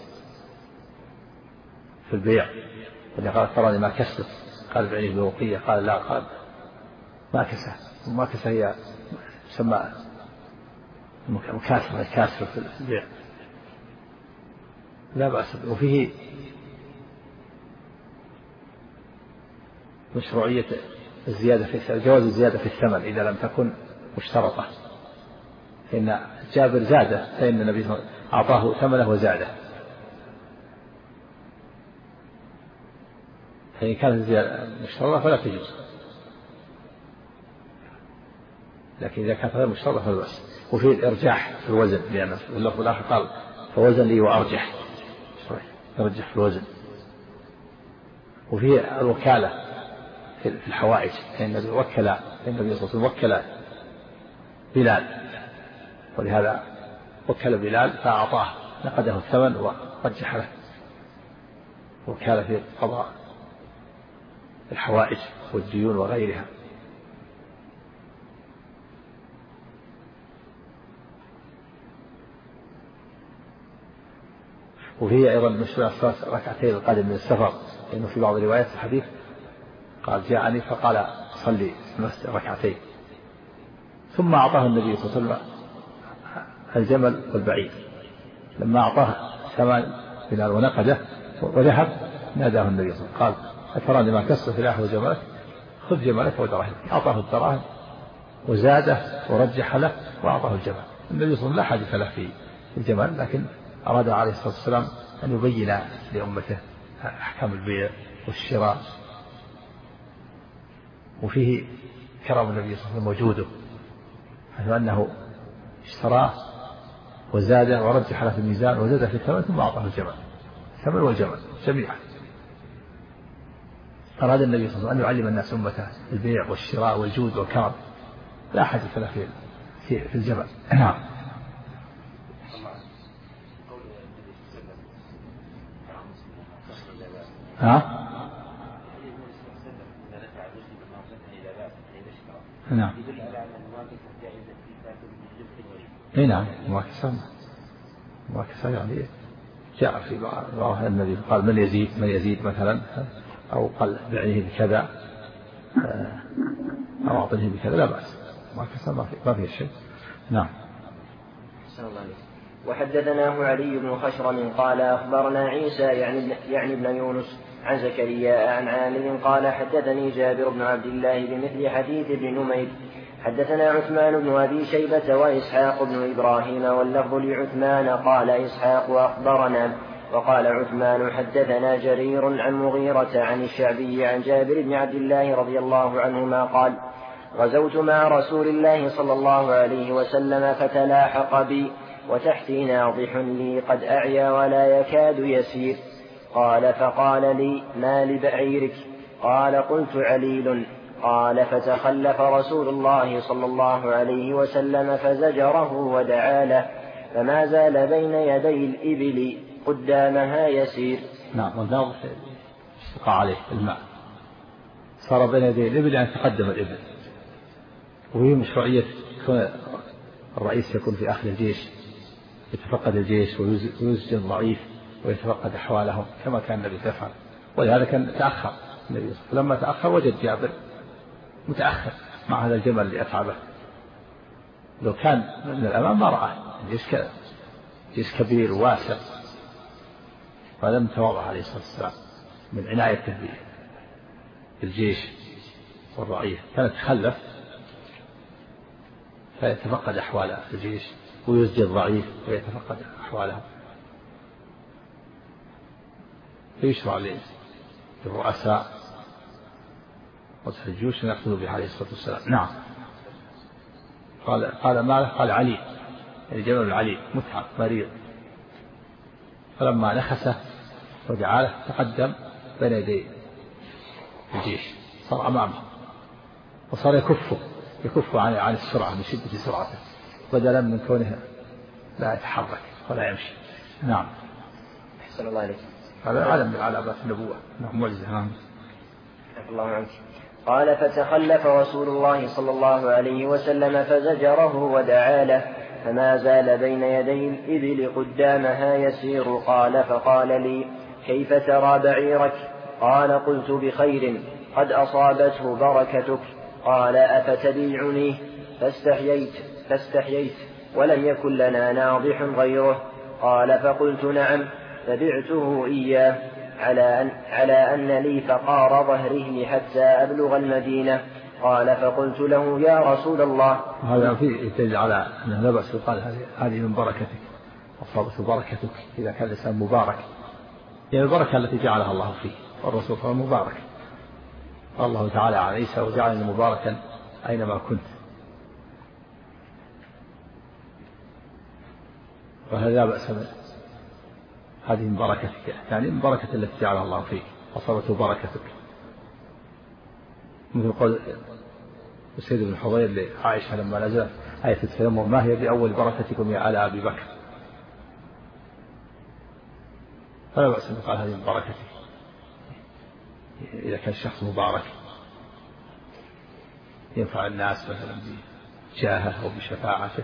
[SPEAKER 2] في البيع، اللي قال تراني ما كسب قال بعيني بوقية قال لا، قال ماكسة. المماكسة هي تسمى مكاسرة، الكاسر في البيع لا بأس. وفيه مشروعية الزيادة في جواز الزيادة في الثمن إذا لم تكن مشترطة. إن جابر زاده فإن النبي صلى الله عليه وسلم أعطاه ثمنه وزاده، فإن كانت الزيادة مشترطة فلا تجوز، لكن إذا كانت غير مشترطة فلا بأس. وفي الإرجاح في الوزن، لأن في اللفظ الآخر قال فوزن لي وأرجح، يرجح في الوزن. وفي الوكالة في الحوائج، فإن النبي صلى الله عليه وسلم وكل بلال، ولهذا وكل بلال فأعطاه نقده الثمن ورجح له. وكالة في قضاء الحوائج والديون وغيرها. وفيه أيضا مشروع الصلاة ركعتين القادم من السفر، لأنه في بعض روايات الحديث قال جاءني فقال صلي ركعتين، ثم أعطاه النبي صلى الله عليه وسلم الجمل والبعير. لما أعطاه ثمن بلال ونقده وذهب ناداه النبي صلى الله عليه وسلم قال أتراني ما كسر سلاح وجملك، خذ جملك ودراهم. أعطاه الدراهم وزاده ورجح له وأعطاه الجمل. النبي صلى الله عليه وسلم لا حديث له في الجمل، لكن أراد عليه الصلاة والسلام أن يبين لأمته أحكام البيع والشراء. وفيه كرم النبي صلى الله عليه وسلم وجوده، حيث أنه اشتراه وزاده ورجح له في الميزان وزاد في الثمن ثم أعطاه الجمل، الثمن والجمل جميعا. أراد النبي صلى الله عليه وسلم أن يعلم الناس أمته البيع والشراء والجود والكرم، لا حديث له في الجمل. نعم. ها؟ نعم. اي نعم، مواكسة يعني جاء في بعض النبي قال من يزيد مثلا، أو قال بعنيه بكذا أو أعطيه بكذا، لا بأس، مواكسة ما فيه شيء. نعم.
[SPEAKER 3] وحدثناه علي بن خشرم قال أخبرنا عيسى يعني ابن يونس عن زكريا عن عامر قال حدثني جابر بن عبد الله بمثل حديث ابن نمير. حدثنا عثمان بن أبي شيبة وإسحاق بن إبراهيم واللفظ لعثمان قال إسحاق أخبرنا، وقال عثمان حدثنا جرير عن مغيرة عن الشعبي عن جابر بن عبد الله رضي الله عنهما قال غزوت مع رسول الله صلى الله عليه وسلم فتلاحق بي وتحتي ناضح لي قد أعيا ولا يكاد يسير. قال فقال لي ما لبعيرك؟ قال قلت عليل. قال فتخلف رسول الله صلى الله عليه وسلم فزجره ودعا له فما زال بين يدي الإبل قدامها يسير.
[SPEAKER 2] نعم. والناضح اشتقى عليه الماء، صار بين يدي الإبل يعني تقدم الإبل. وهي مشروعية الرئيس يكون في آخر الجيش يتفقد الجيش ويزج الضعيف ويتفقد أحوالهم كما كان النبي يفعل. ولهذا كان تأخر النبي، فلما تأخر وجد جابر متأخر مع هذا الجمل اللي أتعبه. لو كان من الأمام ما رأى، جيش كبير وواسع، فلم تواضع عليه الصلاة والسلام من عنايته بالجيش والرعية. كان يتخلف فيتفقد أحوال الجيش ويزجي الضعيف ويتفقد أحوالهم. فيشرع للرؤساء وصف الجيوش أن يقتلوا به عليه الصلاة والسلام. نعم. قال ماله؟ قال علي، يعني جمل العلي متعب مريض. فلما نخسه ودعا له تقدم بين يدي الجيش، صار أمامه وصار يكف عن السرعة من شدة سرعته بدلا من كونه لا يتحرك ولا يمشي. نعم.
[SPEAKER 3] أحسن الله عليك.
[SPEAKER 2] هذا علم من علامات النبوة، نعم معجزة. نعم.
[SPEAKER 3] الله عنك. قال فتخلف رسول الله صلى الله عليه وسلم فزجره ودعا له فما زال بين يدي الإبل قدامها يسير. قال فقال لي: كيف ترى بعيرك؟ قال: قلت: بخير، قد أصابته بركتك. قال: أفتبيعني؟ فاستحييت ولم يكن لنا ناضح غيره. قال: فقلت: نعم. فبعته إياه على أن لي فقار ظهره حتى أبلغ المدينة. قال: فقلت له: يا رسول الله.
[SPEAKER 2] هذا فيه يدل على أنه لا بأس يقال هذه من بركتك، أصابته بركتك إذا كان الإنسان مبارك، يعني البركة التي جعلها الله فيه، والرسول صلى الله عليه وسلم مبارك. الله تعالى عن عيسى: وجعلني مباركا أينما كنت. وهذا لا بأس هذه من بركتك، يعني من بركة التي جعلها الله فيه، أصابته بركتك. مثل قول سيد بن حضير لعائشة لما نزلت آية التيمم: ما هي بأول بركتكم يا آل أبي بكر؟ فلا بأس أن يقال هذه من بركتك إذا كان الشخص مبارك ينفع الناس مثلا بجاهه أو بشفاعته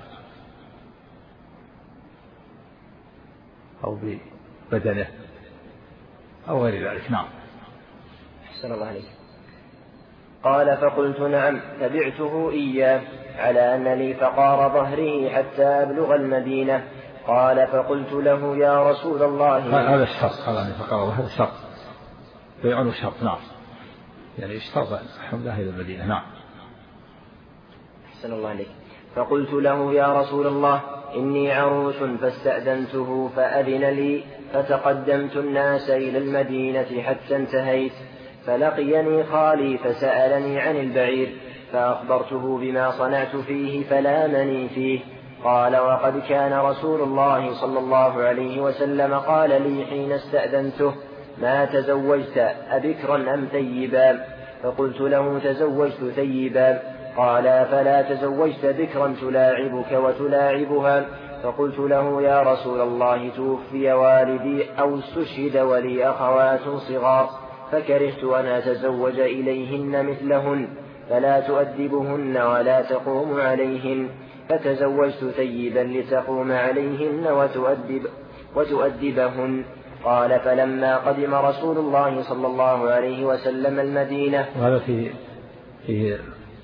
[SPEAKER 2] أو ببدنه أو غير ذلك. نعم.
[SPEAKER 3] أحسن الله عليك. قال: فقلت: نعم. تبعته إياه على أن لي فقار ظهره حتى أبلغ المدينة. قال: فقلت له: يا رسول الله.
[SPEAKER 2] هذا الشرط، هذا فقار ظهره شرط، بيعون شرط. نعم، يعني اشترط حمله إلى المدينة. نعم.
[SPEAKER 3] أحسن الله عليك. فقلت له: يا رسول الله، إني عروس فاستأذنته فأذن لي، فتقدمت الناس إلى المدينة حتى انتهيت، فلقيني خالي فسألني عن البعير، فأخبرته بما صنعت فيه فلامني فيه. قال: وقد كان رسول الله صلى الله عليه وسلم قال لي حين استأذنته: ما تزوجت أبكرا أم ثيبا؟ فقلت له: تزوجت ثيبا. قال: فلا تزوجت بكرا تلاعبك وتلاعبها؟ فقلت له: يا رسول الله، توفي والدي أو استشهد ولي أخوات صغار، فكرهت أن أتزوج إليهن مثلهن، فلا تؤدبهن ولا تقوم عليهن، فتزوجت ثيبا لتقوم عليهن وتؤدبهن. قال: فلما قدم رسول الله صلى الله عليه وسلم المدينة.
[SPEAKER 2] وهذا فيه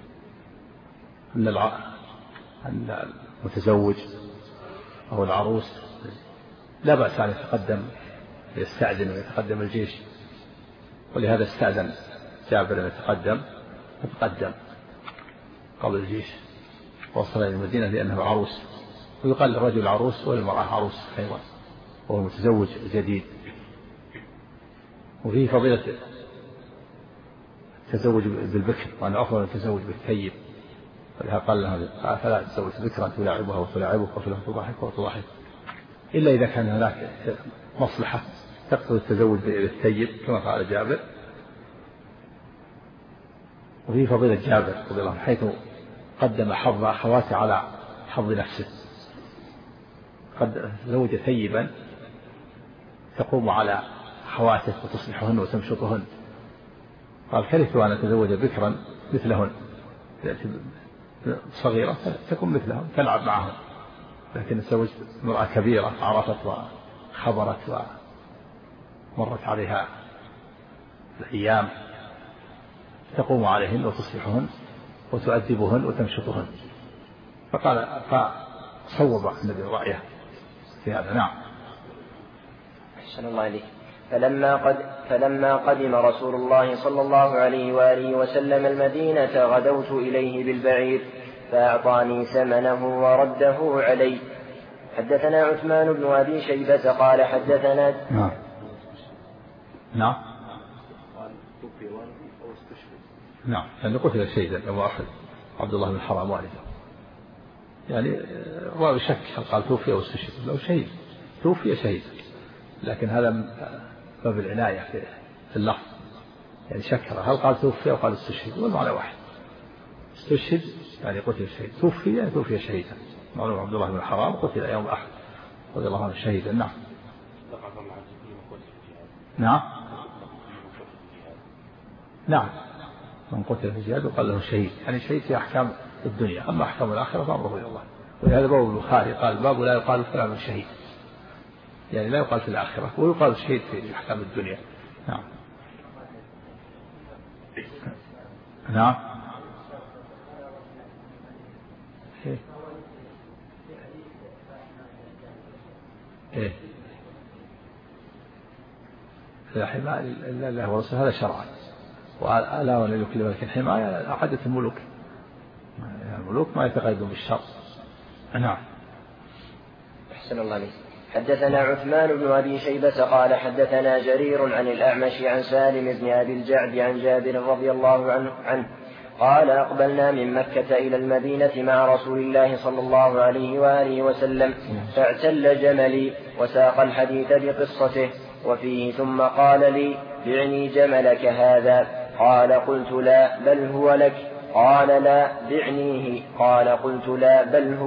[SPEAKER 2] أن المتزوج أو العروس لا بأس أن يتقدم، يستأذن ويتقدم الجيش، ولهذا استأذن جابر أن يتقدم فتقدم قبل الجيش ووصل إلى المدينة لأنه عروس. ويقال للرجل عروس وللمرأة عروس أيضا، وهو متزوج جديد. وفيه فضيلة التزوج بالبكر، وأن أفضل التزوج بالثيب، ولهذا قال له: فلا تزوج بكرا تلاعبها وتلاعبك وفي تضحك وتضحك، إلا إذا كان هناك مصلحة تقتضي التزوج بالثيب كما قال جابر. وفيه فضيلة جابر رضي الله عنه حيث قدم حظ أخواته على حظ نفسه، قد تزوج ثيبا تقوم على أخواته وتصلحهن وتمشطهن. قال: كرهت أن أتزوج بكرا مثلهن، صغيرة تكون مثلهم تلعب معهم، لكن تزوجت امرأة كبيرة عرفت وخبرت ومرت عليها الأيام، تقوم عليهن وتصلحهن وتؤدبهن وتمشطهن. فصوب النبي رأيه في هذا. نعم.
[SPEAKER 3] أحسن الله عليك. فلما قدم رسول الله صلى الله عليه وآله وسلم المدينة غدوت إليه بالبعير، فأعطاني ثمنه ورده علي. حدثنا عثمان بن أبي شيبة قال حدثنا.
[SPEAKER 2] نعم. نعم. نعم، لأنه قتل شهيدا أبو أخذ عبد الله بن حرام والده، يعني راوي شك هل قال توفي أو استشهد، لو شهيد توفي شهيد، لكن هذا باب العناية في اللفظ، يعني شكر هل قال توفي أو قال استشهد، والمعنى واحد. استشهد يعني قتل شهيد، توفي يعني توفي شهيدا. معلوم عبد الله بن حرام قتل يوم أحد رضي الله عنه شهيدا. نعم. نعم. نعم، من قتل في الجهاد وقال له شهيد، يعني شهيد في أحكام الدنيا، أما أحكام الآخرة فأمره إلى الله. ولهذا باب البخاري قال باب لا يقال فلان شهيد، يعني لا يقال في الآخرة ويقال الشهيد في أحكام الدنيا. نعم. نعم. إيه الحماية لله ورسوله هذا شرعا، وألا ولا يكلم ملك الحماية عادة الملوك، الملوك ما يتقيدون بالشر. نعم.
[SPEAKER 3] أحسن الله عليك. حدثنا عثمان بن أبي شيبة قال حدثنا جرير عن الأعمش عن سالم بن أبي الجعد عن جابر رضي الله عنه قال أقبلنا من مكة إلى المدينة مع رسول الله صلى الله عليه وآله وسلم فاعتل جملي وساق الحديث بقصته وفيه ثم قال لي بعني جملك هذا، قال قلت لا بل هو لك، قال لا بعنيه، قال قلت لا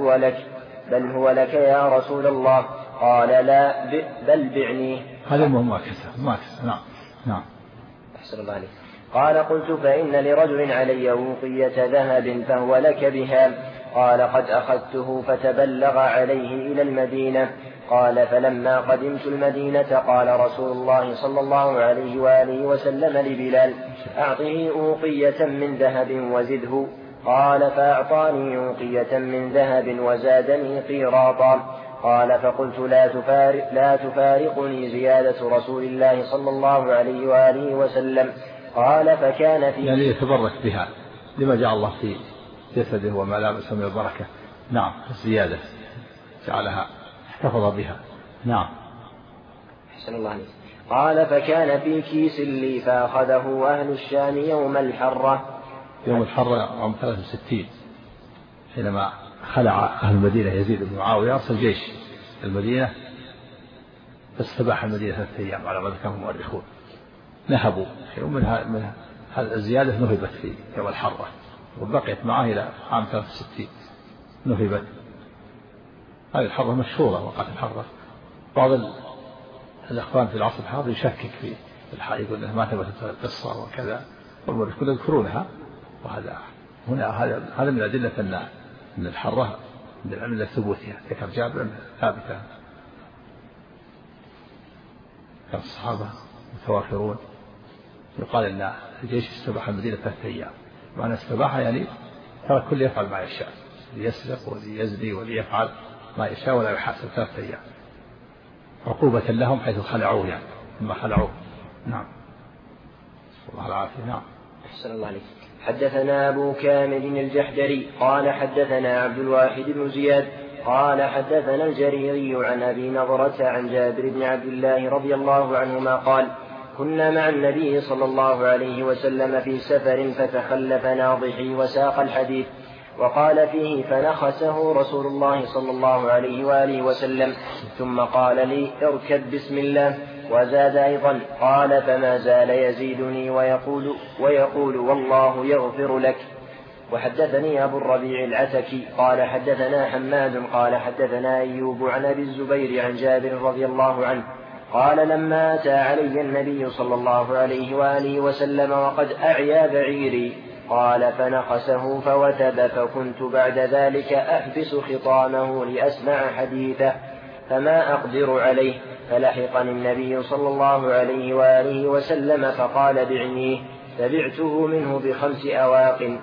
[SPEAKER 3] بل هو لك يا رسول الله، قال لا بل بعنيه.
[SPEAKER 2] هذا ما كسر. نعم.
[SPEAKER 3] أحسن الله عليك. قال قلت فإن لرجل علي أوقية ذهب فهو لك بها، قال قد أخذته فتبلغ عليه إلى المدينة. قال فلما قدمت المدينة قال رسول الله صلى الله عليه وآله وسلم لبلال أعطه أوقية من ذهب وزده، قال فأعطاني أوقية من ذهب وزادني قيراطا. قال فقلت لا تفارقني زيادة رسول الله صلى الله عليه وآله وسلم. قال فكان في
[SPEAKER 2] يعني يتبرك بها لما جعل الله في جسده وملابسه من البركة. نعم الزيادة جعلها احتفظ بها. نعم.
[SPEAKER 3] أحسن الله عليك. قال فكان في كيس لي فأخذه أهل الشام يوم الحرة.
[SPEAKER 2] يوم الحرة عام 63 حينما خلع أهل المدينة يزيد بن معاوية أرسل جيش المدينة فاستباح المدينة 3 أيام على ما ذكر المؤرخون. نهبوا من هذه الزيادة نهبت في يوم الحرة وبقيت معه إلى عام 63 نهبت. هذه الحرة مشهورة وقت الحرة. بعض الأخوان في العصر الحاضر يشكك في الحال يقول ما ثبتت القصة وكذا والمؤرخون يذكرونها. وهذا هنا هذا من أدلة أن الحرة من ثبوتها ذكر جابر ثابتة. كان الصحابة متوافرون. يقال أن الجيش استباح المدينة 3 أيام. معنى استباح يعني ترى كل يفعل ما يشاء، ليسرق وليزني وليفعل ما يشاء ولا يحاسب 3 أيام عقوبة لهم حيث خلعوه يعني ثم خلعوه. نعم. الله العافية. نعم.
[SPEAKER 3] أحسن الله عليك. حدثنا أبو كامل الجحدري قال حدثنا عبد الواحد بن زياد قال حدثنا الجريري عن أبي نضرة عن جابر بن عبد الله رضي الله عنهما قال كنا مع النبي صلى الله عليه وسلم في سفر فتخلف ناضحي وساق الحديث وقال فيه فنخسه رسول الله صلى الله عليه وآله وسلم ثم قال لي اركب بسم الله وزاد أيضا قال فما زال يزيدني ويقول والله يغفر لك. وحدثني أبو الربيع العتكي قال حدثنا حماد قال حدثنا أيوب عن أبي الزبير عن جابر رضي الله عنه قال لما أتى علي النبي صلى الله عليه وآله وسلم وقد أعيا بعيري قال فنخسه فوتب فكنت بعد ذلك أحبس خطامه لأسمع حديثه فما أقدر عليه فلحقني النبي صلى الله عليه وآله وسلم فقال بعنيه فبعته منه ب5 أواق.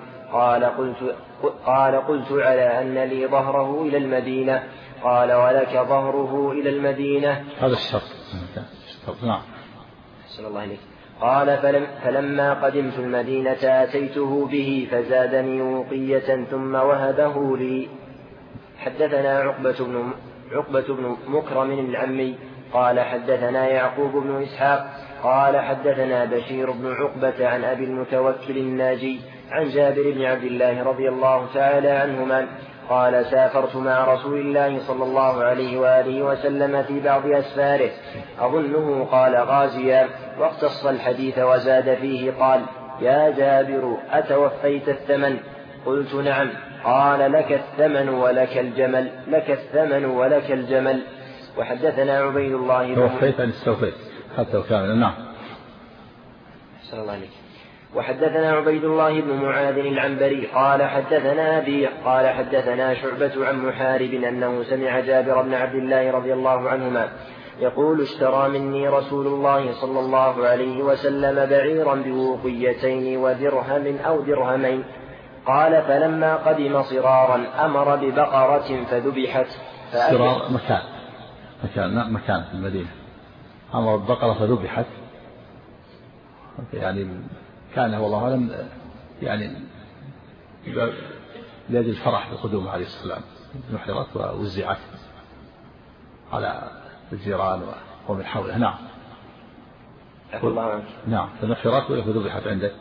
[SPEAKER 3] قال قلت على أن لي ظهره إلى المدينة قال ولك ظهره إلى المدينة.
[SPEAKER 2] هذا الشرط. نعم.
[SPEAKER 3] أحسن الله عليك. قال فلما قدمت المدينة أتيته به فزادني وقية ثم وهبه لي. حدثنا عقبة بن مكرم العمي قال حدثنا يعقوب بن إسحاق قال حدثنا بشير بن عقبة عن أبي المتوكل الناجي عن جابر بن عبد الله رضي الله تعالى عنهما قال سافرت مع رسول الله صلى الله عليه وآله وسلم في بعض أسفاره أظنه قال غازيا واقتص الحديث وزاد فيه قال يا جابر أتوفيت الثمن؟ قلت نعم. قال لك الثمن ولك الجمل لك الثمن ولك الجمل. وحدثنا عبيد الله
[SPEAKER 2] توفيت أن استوفيت حتى كاملا. نعم.
[SPEAKER 3] أحسن الله عليك. وحدثنا عبيد الله بن معاذ العنبري قال حدثنا أبي قال حدثنا شعبة عن محارب أنه سمع جابر بن عبد الله رضي الله عنهما يقول اشترى مني رسول الله صلى الله عليه وسلم بعيرا بوقيتين ودرهم أو درهمين. قال فلما قدم صرارا أمر ببقرة فذبحت.
[SPEAKER 2] صرار مكان في المدينة، أمر ببقرة فذبحت، يعني كان والله أعلم يعني لأجل الفرح بقدوم عليه السلام، نحرت ووزعت على الجيران ومن حوله. نعم. نعم، فنحرت وذبحت عنده.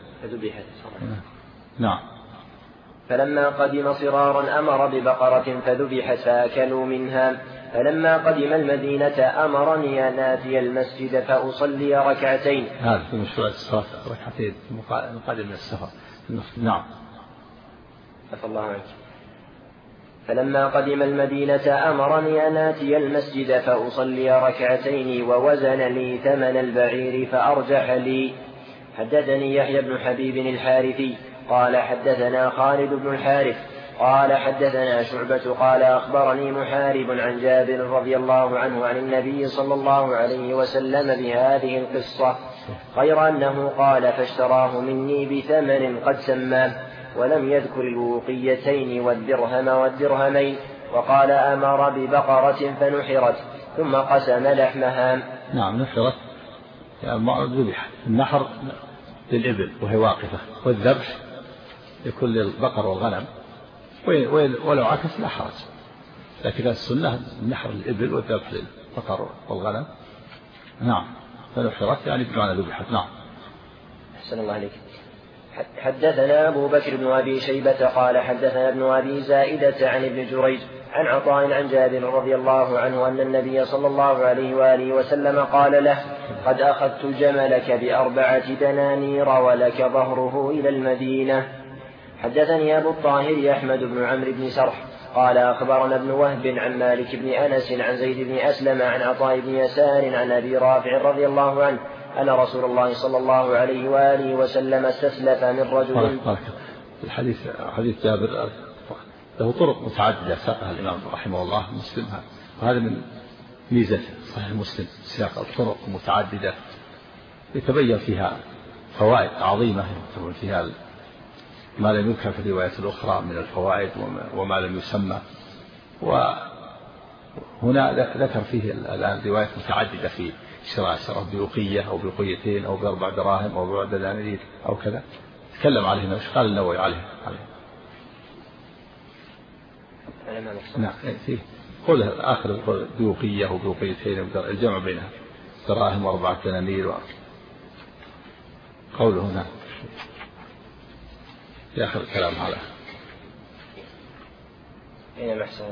[SPEAKER 2] نعم.
[SPEAKER 3] فلما قدم صرارا أمر ببقرة فذبحت فأكلوا منها. فلما قدم المدينة أمرني أن آتي المسجد فأصلي ركعتين.
[SPEAKER 2] هذا في مشروع الصلاة ركعتين مقدم من السفر. نعم.
[SPEAKER 3] عفى الله عنك. فلما قدم المدينة أمرني أن آتي المسجد فأصلي ركعتين ووزن لي ثمن البعير فأرجح لي. حدثني يحيى بن حبيب الحارثي قال حدثنا خالد بن الحارث قال حدثنا شعبة قال أخبرني محارب عن جابر رضي الله عنه عن النبي صلى الله عليه وسلم بهذه القصة، غير أنه قال فاشتراه مني بثمن قد سماه، ولم يذكر الوقيتين والدرهم والدرهمين، وقال أمر ببقرة فنحرت ثم قسم لحمها.
[SPEAKER 2] نعم، نحرت يعني ذبحت. النحر للإبل وهي واقفة، والذبح يكون للبقر والغنم، ولو عكس لا حرج، لكن السنة النحر للإبل والذبح للبقر والغنم. نعم، فنحرت يعني بمعنى ذبحت. نعم.
[SPEAKER 3] أحسن الله عليك. حدثنا أبو بكر بن أبي شيبة قال حدثنا ابن أبي زائدة عن ابن جريج عن عطاء عن جابر رضي الله عنه أن النبي صلى الله عليه وآله وسلم قال له قد أخذت جملك ب4 دنانير ولك ظهره إلى المدينة. حدثني أبو الطاهر أحمد بن عمرو بن سرح قال أخبرنا ابن وهب عن مالك بن أنس عن زيد بن أسلم عن عطاء بن يسار عن أبي رافع رضي الله عنه أن رسول الله صلى الله عليه وآله وسلم استسلف من رجل.
[SPEAKER 2] الحديث حديث جابر له طرق متعددة ساقها الإمام رحمه الله مسلمها، وهذا من ميزة صحيح مسلم سياق الطرق متعددة يتبين فيها فوائد عظيمة، يكون فيها ما لم يذكر في الروايات الأخرى من الفوائد وما لم يسمى. وهنا ذكر فيه الآن روايات متعددة في شراء بوقية أو بوقيتين أو ب4 دراهم أو ب4 دنانير أو كذا، تكلم عليه وش قال النووي عليه. نعم، فيه قول آخر بوقية وبوقيتين الجمع بينها دراهم و4 دنانير قوله هنا في آخر الكلام على
[SPEAKER 3] هنا محسن.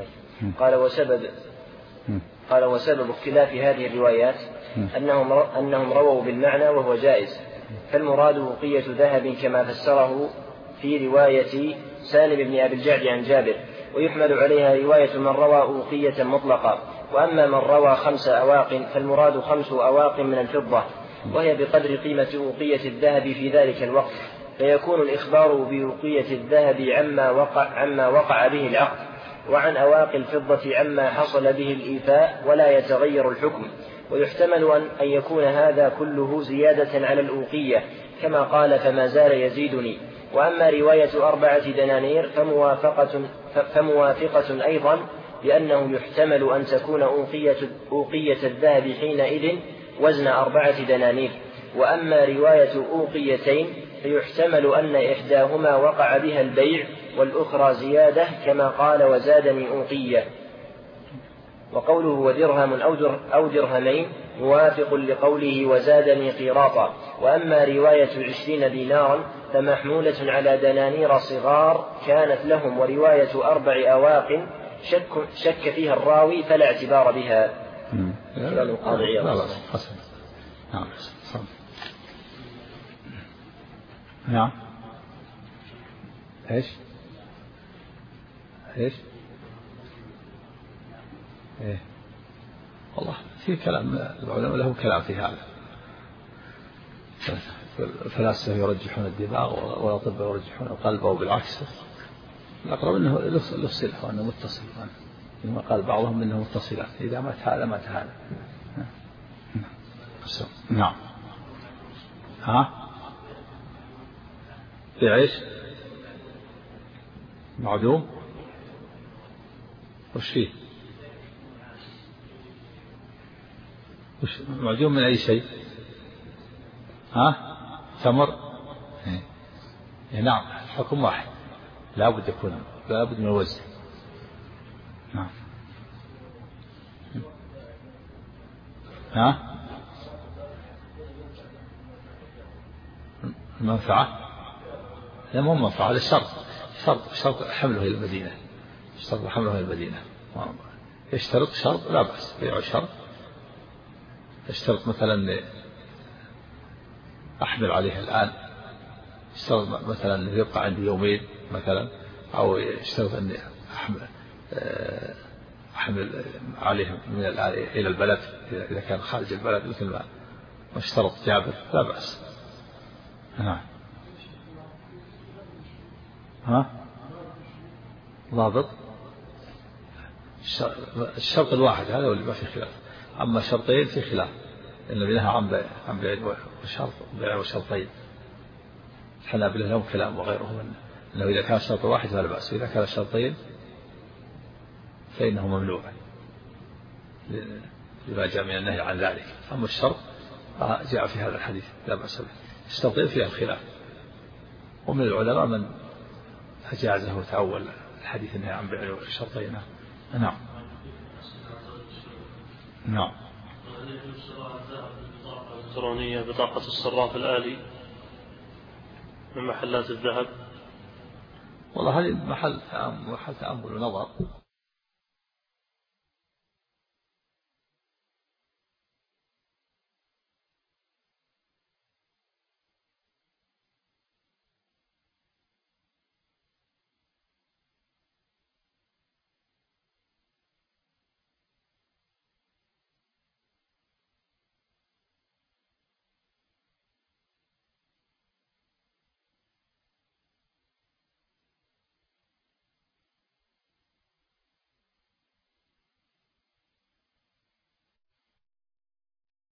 [SPEAKER 3] قال وسبب اختلاف هذه الروايات أنهم رووا بالمعنى وهو جائز، فالمراد وقية ذهب كما فسره في رواية سالم بن أبي الجعد عن جابر، ويحمل عليها رواية من روى أوقية مطلقة. وأما من روى 5 أواق فالمراد 5 أواق من الفضة، وهي بقدر قيمة أوقية الذهب في ذلك الوقت، فيكون الإخبار بوقية الذهب عما وقع به العقد، وعن أواق الفضة عما حصل به الإيفاء، ولا يتغير الحكم. ويحتمل أن يكون هذا كله زيادة على الأوقية كما قال فما زال يزيدني. وأما رواية 4 دنانير فموافقة أيضا، لأنه يحتمل أن تكون أوقية الذهب حينئذ وزن 4 دنانير. وأما رواية أوقيتين فيحتمل أن إحداهما وقع بها البيع والأخرى زيادة كما قال وزادني أوقية. وقوله ودرهم أو درهمين موافق لقوله وزادني قيراطا. وأما رواية 20 دينارا فمحمولة على دنانير صغار كانت لهم، ورواية 4 أواق شك فيها الراوي فلا اعتبار بها.
[SPEAKER 2] نعم. ايش والله في كلام العلماء له كلام في هذا. الفلاسفة يرجحون الدماغ والأطباء يرجحون القلب أو بالعكس. الأقرب أنه له صلة وأنه متصل، كما قال بعضهم أنه متصلان، إذا مات هذا مات هذا. نعم. في عيش معدوم وش فيه؟ معدوم من أي شيء؟ تمر. نعم، حكم واحد، لا بد من الوزن. نعم. المنفعة لا، مو منفعة، هذا شرط حمله إلى المدينة، شرط حمله إلى المدينة. يشترط شرط لا بأس بيع شرط، يشترط مثلا أحمل عليه الآن، يشترط مثلا يبقى عندي يومين مثلا، أو يشترط أن أحمل عليه من الآن إلى البلد إذا كان خارج البلد، مثل ما اشترط جابر، لا بأس. ضابط الشرط الواحد هذا هو اللي ما في خلاف، أما شرطين في خلاف، النبي نهى عن بيع وشرطين. الحنابلة لهم كلام وغيرهم أنه إذا كان شرط واحد فلا بأس، وإذا كان شرطين فإنه ممنوع لما جاء من النهي عن ذلك. أما الشرط جاء في هذا الحديث لا بأس به. الشرطين فيها الخلاف، ومن العلماء من أجازه وتأول الحديث النهي عن بيع الشرطين. نعم.
[SPEAKER 5] الإلكترونية بطاقة الصراف الآلي من محلات الذهب،
[SPEAKER 2] والله هذه محل تأمل ونظر.